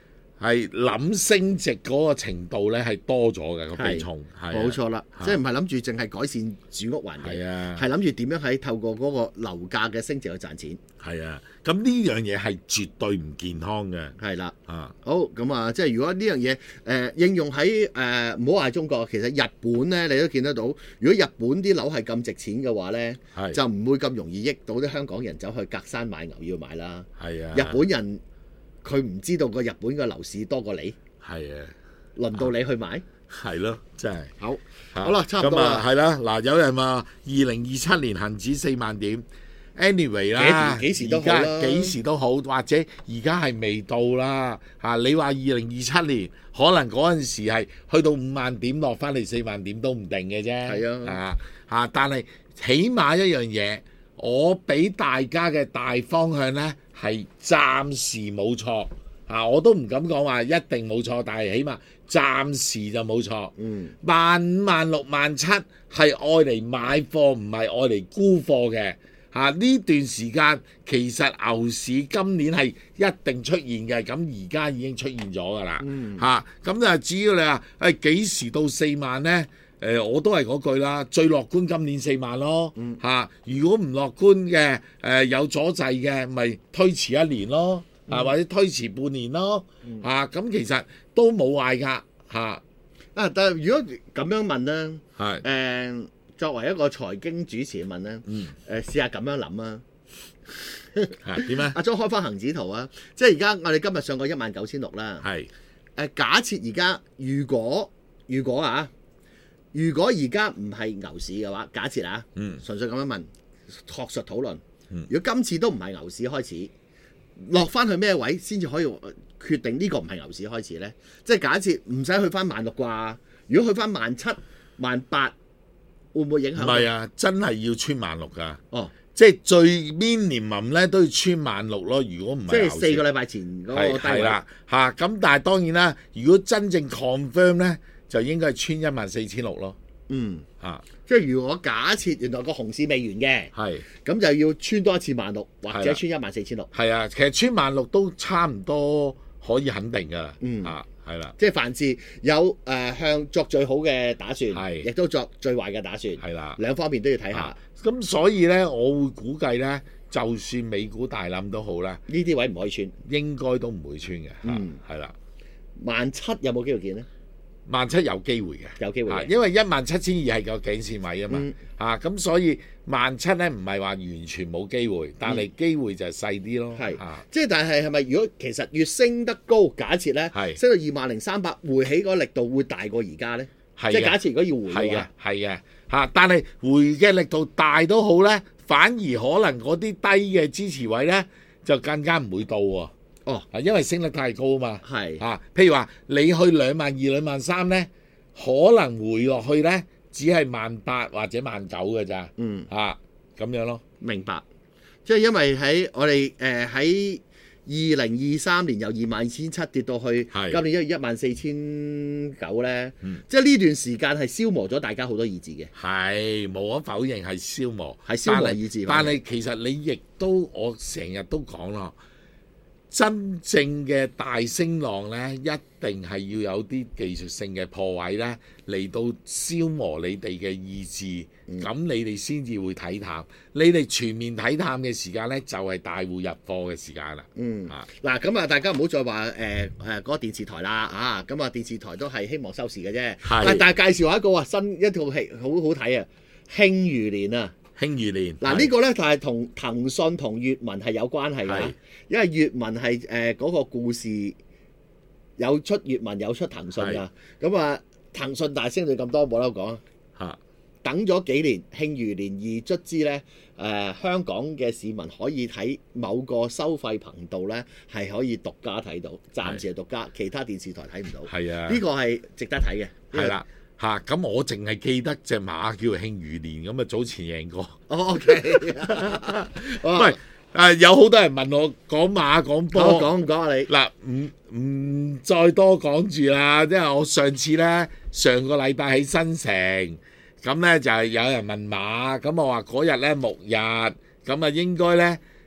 係諗升值嗰個程度咧係多咗嘅個比重，係冇錯啦，即係唔係諗住淨係改善住屋環境， 係啊， 係諗住點樣喺透過嗰個樓價嘅升值去賺錢。 係啊，咁呢樣嘢係絕對唔健康嘅。 係啦， 啊， 好咁啊，即係如果呢樣嘢誒應用喺誒唔好話中國，其實日本咧你都見得到，如果日本啲樓係咁值錢嘅話咧，就唔會咁容易益到啲香港人走去隔山買牛要買啦。 係啊， 日本人佢唔知道個日本嘅樓市多過你， 係啊， 輪到你去買， 係咯，真係好，好啦，差唔多啦， 係啦，嗱，有人話二零二七年恆指四萬點。anyway 啦， 幾時都好啦， 幾時都好，或者而家係未到啦嚇。你話二零二七年可能嗰陣時係去到五萬點落翻嚟四萬點都唔定嘅啫。 係啊， 嚇，但係起碼一樣嘢，我俾大家嘅大方向呢係暫時冇錯嚇，我都唔敢講話一定冇錯，但係起碼暫時就冇錯。 嗯， 萬五萬六萬七係愛嚟買貨，唔係愛嚟沽貨嘅。嚇、啊！呢段時間其實牛市今年係一定出現嘅，咁而家已經出現咗㗎啦。嚇！咁啊，只要你話誒幾時到四萬呢？誒、呃，我都係嗰句啦，最樂觀今年四萬咯。嚇、 嗯啊！如果唔樂觀嘅，誒、呃、有阻滯嘅，咪推遲一年咯。啊，或者推遲半年咯。嚇、啊！咁其實都冇壞㗎。嚇！ 啊，但係如果咁樣問咧， 係誒。 呃作為一個財經主持問咧，誒、 嗯呃、試下咁樣諗啊， 係點咧？ 阿莊開翻恒指圖啊，即係而家我哋今日上過一萬九千六啦。 係誒、 呃，假設而家如果如果啊，如果而家唔係牛市嘅話，假設啊， 嗯， 純粹咁樣問學術討論， 嗯、 如果今次都唔係牛市開始，落翻去咩位先至可以決定呢個唔係牛市開始咧？即係假設唔使去翻萬六啩，如果去翻萬七、萬八。會唔會影響？ 唔係啊，真係要穿萬六㗎。 哦， 即係最 minimum 咧都要穿萬六咯。如果唔係， 即係四個禮拜前嗰個低位啦嚇。咁但係當然啦，如果真正 confirm 咧，就應該係穿一萬四千六咯。 嗯嚇、啊， 即係如果假設原來個熊市未完嘅， 係咁就要穿多一次萬六，或者穿一萬四千六。 係啊，其實穿萬六都差唔多可以肯定㗎。 嗯啊。係啦， 即係凡事有誒、呃、向作最好嘅打算，亦都作最壞嘅打算， 係啦， 兩方面都要睇下。 咁、啊、所以咧，我會估計咧，就算美股大冧都好啦， 呢啲位唔可以穿， 應該都唔會穿嘅。 嗯， 係啦， 萬七有冇機會見呢？ 萬七有機會嘅， 有機會、啊， 因為一萬七千二係個頸線位啊嘛， 嗯、 啊咁所以萬七咧唔係話完全冇機會，但係機會就細啲咯。 係、 嗯， 即係但係係咪如果其實越升得高，假設咧，升到二萬零三百，回起嗰個力度會大過而家咧？即係假設如果要回嘅話， 係嘅，嚇，但係回嘅力度大都好咧，反而可能嗰啲低嘅支持位咧就更加唔會到喎。 哦， 因為升得太高啊嘛， 係啊，譬如話你去兩萬二、兩萬三咧，可能回落去咧，只係萬八或者萬九嘅咋， 嗯， 啊，咁樣咯， 明白。即係因為喺我哋誒喺二零二三年由二萬二千七跌到去今年一月一萬四千九咧，即係呢段時間係消磨咗大家好多意志嘅， 係無可否認係消磨， 係消磨意志。 但係其實你亦都我成日都講咯。真正嘅大升浪呢，一定係要有啲技術性嘅破位呢，嚟到消磨你哋嘅意志，咁、嗯、你哋先至會睇淡。你哋全面睇淡嘅時間呢，就係、是、大戶入貨嘅時間啦。 嗯， 啊， 嗱，咁啊，大家唔好再話誒誒嗰個電視台啦，啊，咁啊電視台都係希望收視嘅啫。係，但係介紹一個話新一套戲好好睇啊，《慶餘年》啊。 慶餘年嗱，呢個咧就係同騰訊同閱文係有關係嘅，因為閱文係誒嗰個故事有出閱文有出騰訊㗎，咁啊騰訊大升到咁多冇得講啊，等咗幾年慶餘年而卒之咧誒香港嘅市民可以睇某個收費頻道咧係可以獨家睇到，暫時係獨家，其他電視台睇唔到，係啊，呢個係值得睇嘅， 係啦。嚇！咁、啊、我淨係記得隻馬叫慶餘年，咁啊早前贏過。 哦 OK， 喂，誒有好多人問我講馬講波， 講唔講啊你？ 嗱，唔唔再多講住啦，因為我上次咧上個禮拜喺新城，咁咧就係有人問馬，咁我話嗰日咧木日，咁啊應該咧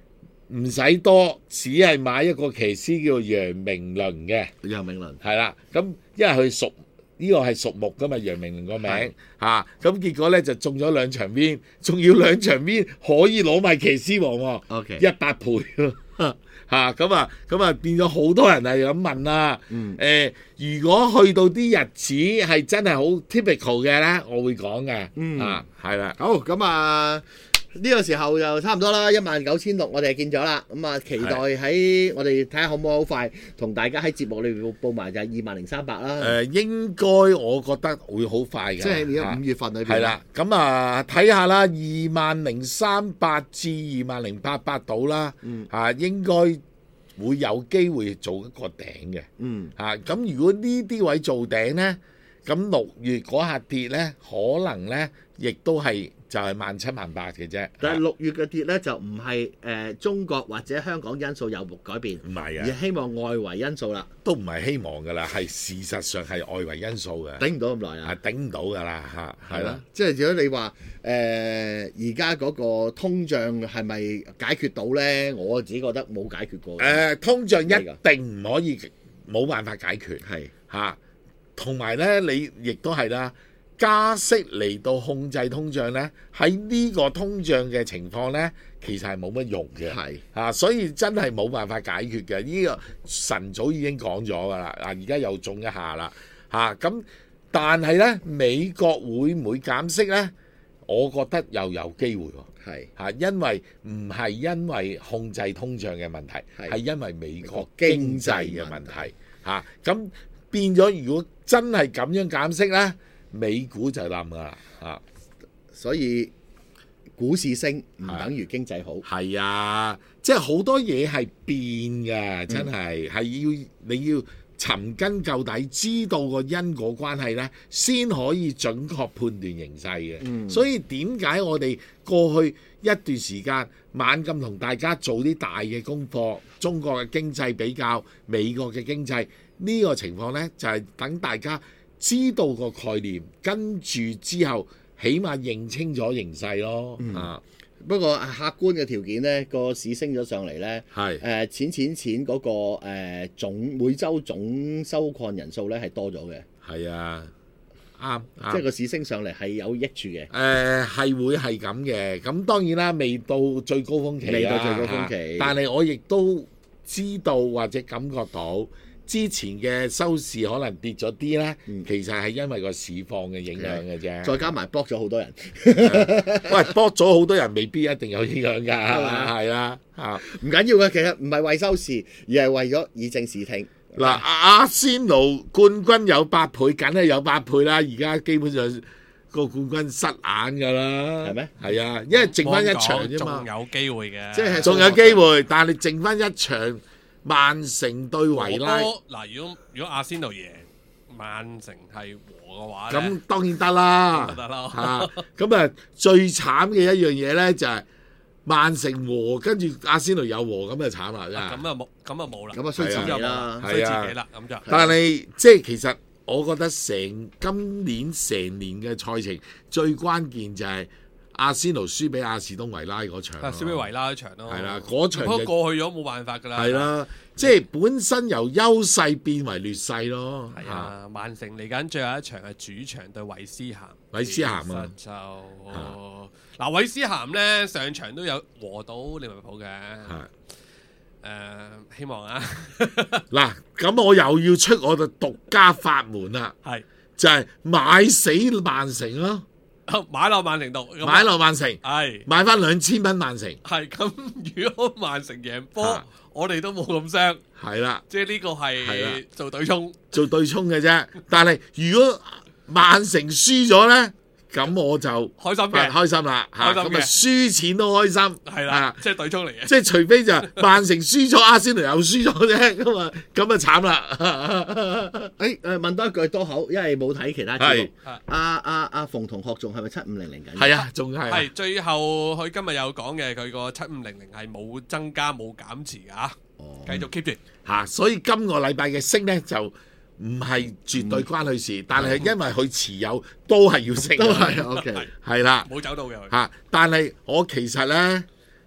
唔使多，只係買一個騎師叫楊明倫嘅。 楊明倫係啦，咁因為佢屬呢、這個係屬木噶嘛，楊明倫個名嚇，咁、啊、結果咧就中咗兩場邊，仲要兩場邊可以攞埋騎師王喎、哦、 ，OK， 一百倍嚇，咁啊咁啊變咗好多人係咁問啦。誒、 嗯呃，如果去到啲日子係真係好 typical 嘅咧，我會講嘅。 嗯啊，係啦。 好咁啊！呢個時候就差唔多啦，一萬九千六我哋見咗啦，咁啊期待喺我哋睇下可唔可以好快同大家喺節目裏面報埋就係二萬零三百啦。誒、 呃、應該我覺得會好快嘅， 即係而家五月份裏邊。係啦，咁啊睇下啦，二萬零三百至二萬零八百到啦， 嗯啊應該會有機會做一個頂嘅。 嗯啊咁如果呢啲位做頂咧，咁六月嗰下跌咧，可能咧亦都係。就係萬七萬八嘅啫， 但係六月嘅跌咧就唔係誒中國或者香港因素有改變， 唔係啊， 而希望外圍因素啦， 都唔係希望㗎啦，係事實上係外圍因素嘅， 頂唔到咁耐啊， 係頂唔到㗎啦嚇，係啦， 即係如果你話誒而家嗰個通脹係咪解決到咧？我自己覺得冇解決過。誒、 呃、通脹一定唔可以冇辦法解決， 係嚇，同埋咧你亦都係啦。加息嚟到控制通脹呢，喺呢個通脹嘅情況呢，其實係冇乜用嘅，係啊，所以真係冇辦法解決嘅。呢、這個晨早已經講咗㗎啦，啊，而家又中一下啦，嚇、啊、咁。但係呢，美國會唔會減息呢？我覺得又有機會喎，係嚇、啊，因為唔係因為控制通脹嘅問題，係因為美國經濟嘅問題嚇。咁、啊、變咗，如果真係咁樣減息呢？美股就冧噶啦，啊！ 所以股市升唔等於經濟好。 係啊，即係好多嘢係變嘅，真係係、嗯、要你要尋根究底，知道個因果關係呢，先可以準確判斷形勢嘅。嗯、所以點解我哋過去一段時間猛咁同大家做啲大嘅功課，中國嘅經濟比較美國嘅經濟呢、呢個情況呢，就係、是、等大家知道個概念，跟住之後起碼認清咗形勢咯。嗯、啊， 不過客觀嘅條件呢，個市升咗上嚟呢，係誒、呃、錢錢錢嗰、那個誒、呃、總每週總收看人數呢係多咗嘅。 係啊，啱， 即係個市升上嚟係有益處嘅。誒係、 呃、會係咁嘅，咁當然啦，未到最高峰期， 未到最高峰期， 啊、但係我亦都知道或者感覺到。之前嘅收市可能跌咗啲咧，嗯、其實係因為個市況嘅影響嘅啫。 再加埋 block 咗好多人， 喂 block 咗好多人未必一定有影響㗎，係啦嚇。 唔緊要嘅，其實唔係為收市，而係為咗以正視聽。 嗱，阿仙奴冠軍有八倍，梗係有八倍啦。而家基本上個冠軍失眼㗎啦，係咩？係啊，因為剩翻一場啫嘛， 仲有機會嘅， 即係仲有機會，但係你剩翻一場。曼城對維拉嗱，如果如果阿仙奴贏，曼城係和嘅話咧， 咁當然得啦， 得啦嚇。咁啊，最慘嘅一樣嘢咧就係曼城和，跟住阿仙奴有和，咁就慘啦，真係。 咁啊冇，咁啊冇啦， 咁啊衰自己啦， 衰自己啦，咁就。 但係即係其實我覺得成今年成年嘅賽程最關鍵就係。阿仙奴輸俾阿士東維拉嗰場， 輸俾維拉嗰場咯， 係啦，嗰場不過過去咗冇辦法㗎啦， 係啦，即係本身由優勢變為劣勢咯。 係啊，曼城嚟緊最後一場係主場對韋斯咸， 韋斯咸啊， 就嗱韋斯咸咧上場都有和到利物浦嘅，誒希望啊， 嗱咁我又要出我嘅獨家法門啦，係就係買死曼城咯。 買落曼城度， 買落曼城， 係買翻兩千蚊曼城， 係咁。如果曼城贏波，我哋都冇咁傷， 係啦， 即係呢個係做對沖， 做對沖嘅啫。但係如果曼城輸咗咧，咁我就開心嘅， 開心啦， 開心嘅， 咁啊輸錢都開心， 係啦，即係對沖嚟嘅。 即係除非就曼城輸咗，阿仙奴又輸咗啫，咁啊咁啊慘啦。 誒誒問多一句多口，因為冇睇其他節目。阿阿阿馮同學仲係咪七五零零緊？ 係啊，仲係。 係最後佢今日有講嘅，佢個七五零零係冇增加冇減持㗎，繼續 keep 住嚇。所以今個禮拜嘅升咧就。唔係絕對關佢事，嗯、但係因為佢持有都係要升， 都係 OK， 係啦， 冇走到嘅嚇。但係我其實咧，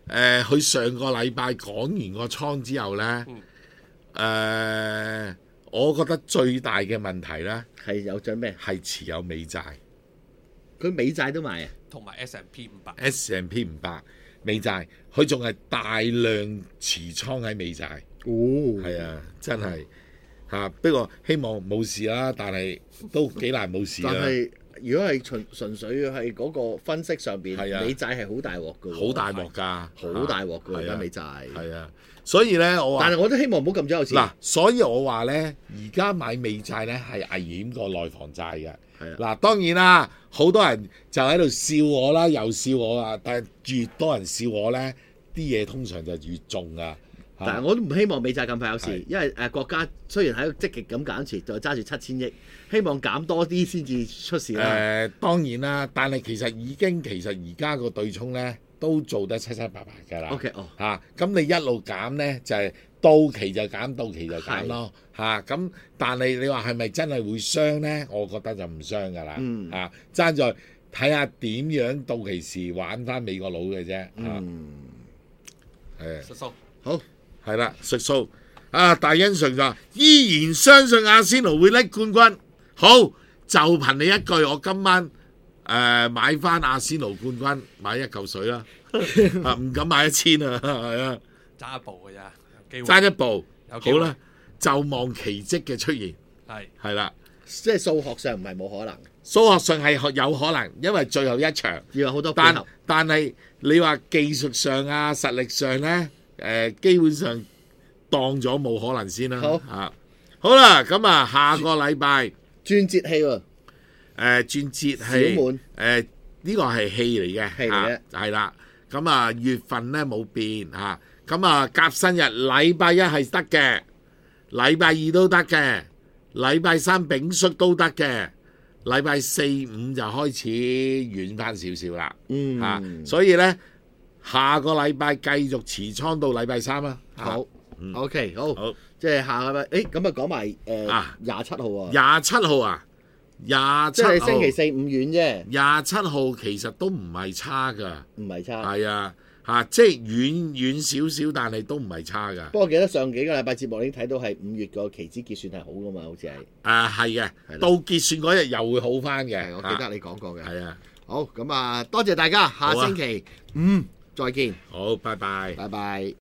誒，佢上個禮拜講完個倉之後咧，誒、 嗯呃，我覺得最大嘅問題咧係有張咩？ 係持有美債， 佢美債都買啊， 同埋 S and P 五百。 S and P 五百美債，佢仲係大量持倉喺美債。 哦， 係啊，真係嚇。不過希望冇事啦，但係都幾難冇事啦。 但係如果係純純粹係嗰個分析上邊， 係啊美債係好大鑊㗎喎， 好大鑊㗎， 好大鑊㗎而家係啊美債。 係啊，所以咧我話但係我都希望唔好撳咗有錢。 嗱，所以我話咧，而家買美債咧係危險過內房債嘅。 係啊， 嗱，當然啦，好多人就喺度笑我啦，又笑我啊。但係越多人笑我咧，啲嘢通常就越中啊。 但係我都唔希望美債咁快有事係， 因為誒國家雖然喺度積極咁減持，就揸住七千億，希望減多啲先至出事誒、 啦。 呃、當然啦，但係其實已經其實而家個對沖咧都做得七七八八㗎啦。 OK，哦， 嚇，咁、你一路減咧就係、到期就減，到期就減咯。嚇，咁、但係你話係咪真係會傷咧？我覺得就唔傷㗎啦。 嗯嚇，爭在睇下點樣到期時玩翻美國佬嘅啫。嚇、 嗯， 係實數好， 係啦，食數啊！大恩順就話依然相信阿仙奴會拎冠軍。好，就憑你一句，我今晚誒、呃、買翻阿仙奴冠軍，買一嚿水啦。啊，唔敢買一千啊，係啊， 揸一步嘅咋，有機會爭一步， 有機會好啦，就望奇蹟嘅出現， 係係啦。 即係數學上唔係冇可能， 數學上係有可能，因為最後一場， 要有好多配但合。 但係你話技術上啊、實力上咧，誒、呃、基本上當咗冇可能先啦。 好啊，好啦，咁啊，下個禮拜轉節氣喎， 誒轉節氣， 小滿誒呢個係氣嚟嘅， 氣嚟嘅啊係啦。咁啊月份咧冇變嚇，咁啊甲申日禮拜一係得嘅，禮拜二都得嘅，禮拜三丙戌都得嘅，禮拜四五就開始軟翻少少啦。 嗯， 啊，所以咧下個禮拜繼續持倉到禮拜三啦。 好嗯 ，OK，好， 好即係下個禮拜，誒咁啊講埋誒啊廿七號啊， 廿七號啊，廿七即係星期號， 四五遠啫， 廿七號其實都唔係差噶， 唔係差。 係啊，嚇，即係遠遠少少，但係都唔係差噶。 不過記得上幾個禮拜節目已經睇到係五月個期指結算係好噶嘛，好似係。 誒係嘅， 係啦到結算嗰日又會好翻嘅。 係，我記得你講過嘅。 係啊， 好，咁啊，多謝大家，下好啊星期五再見， 好，拜拜。 拜拜。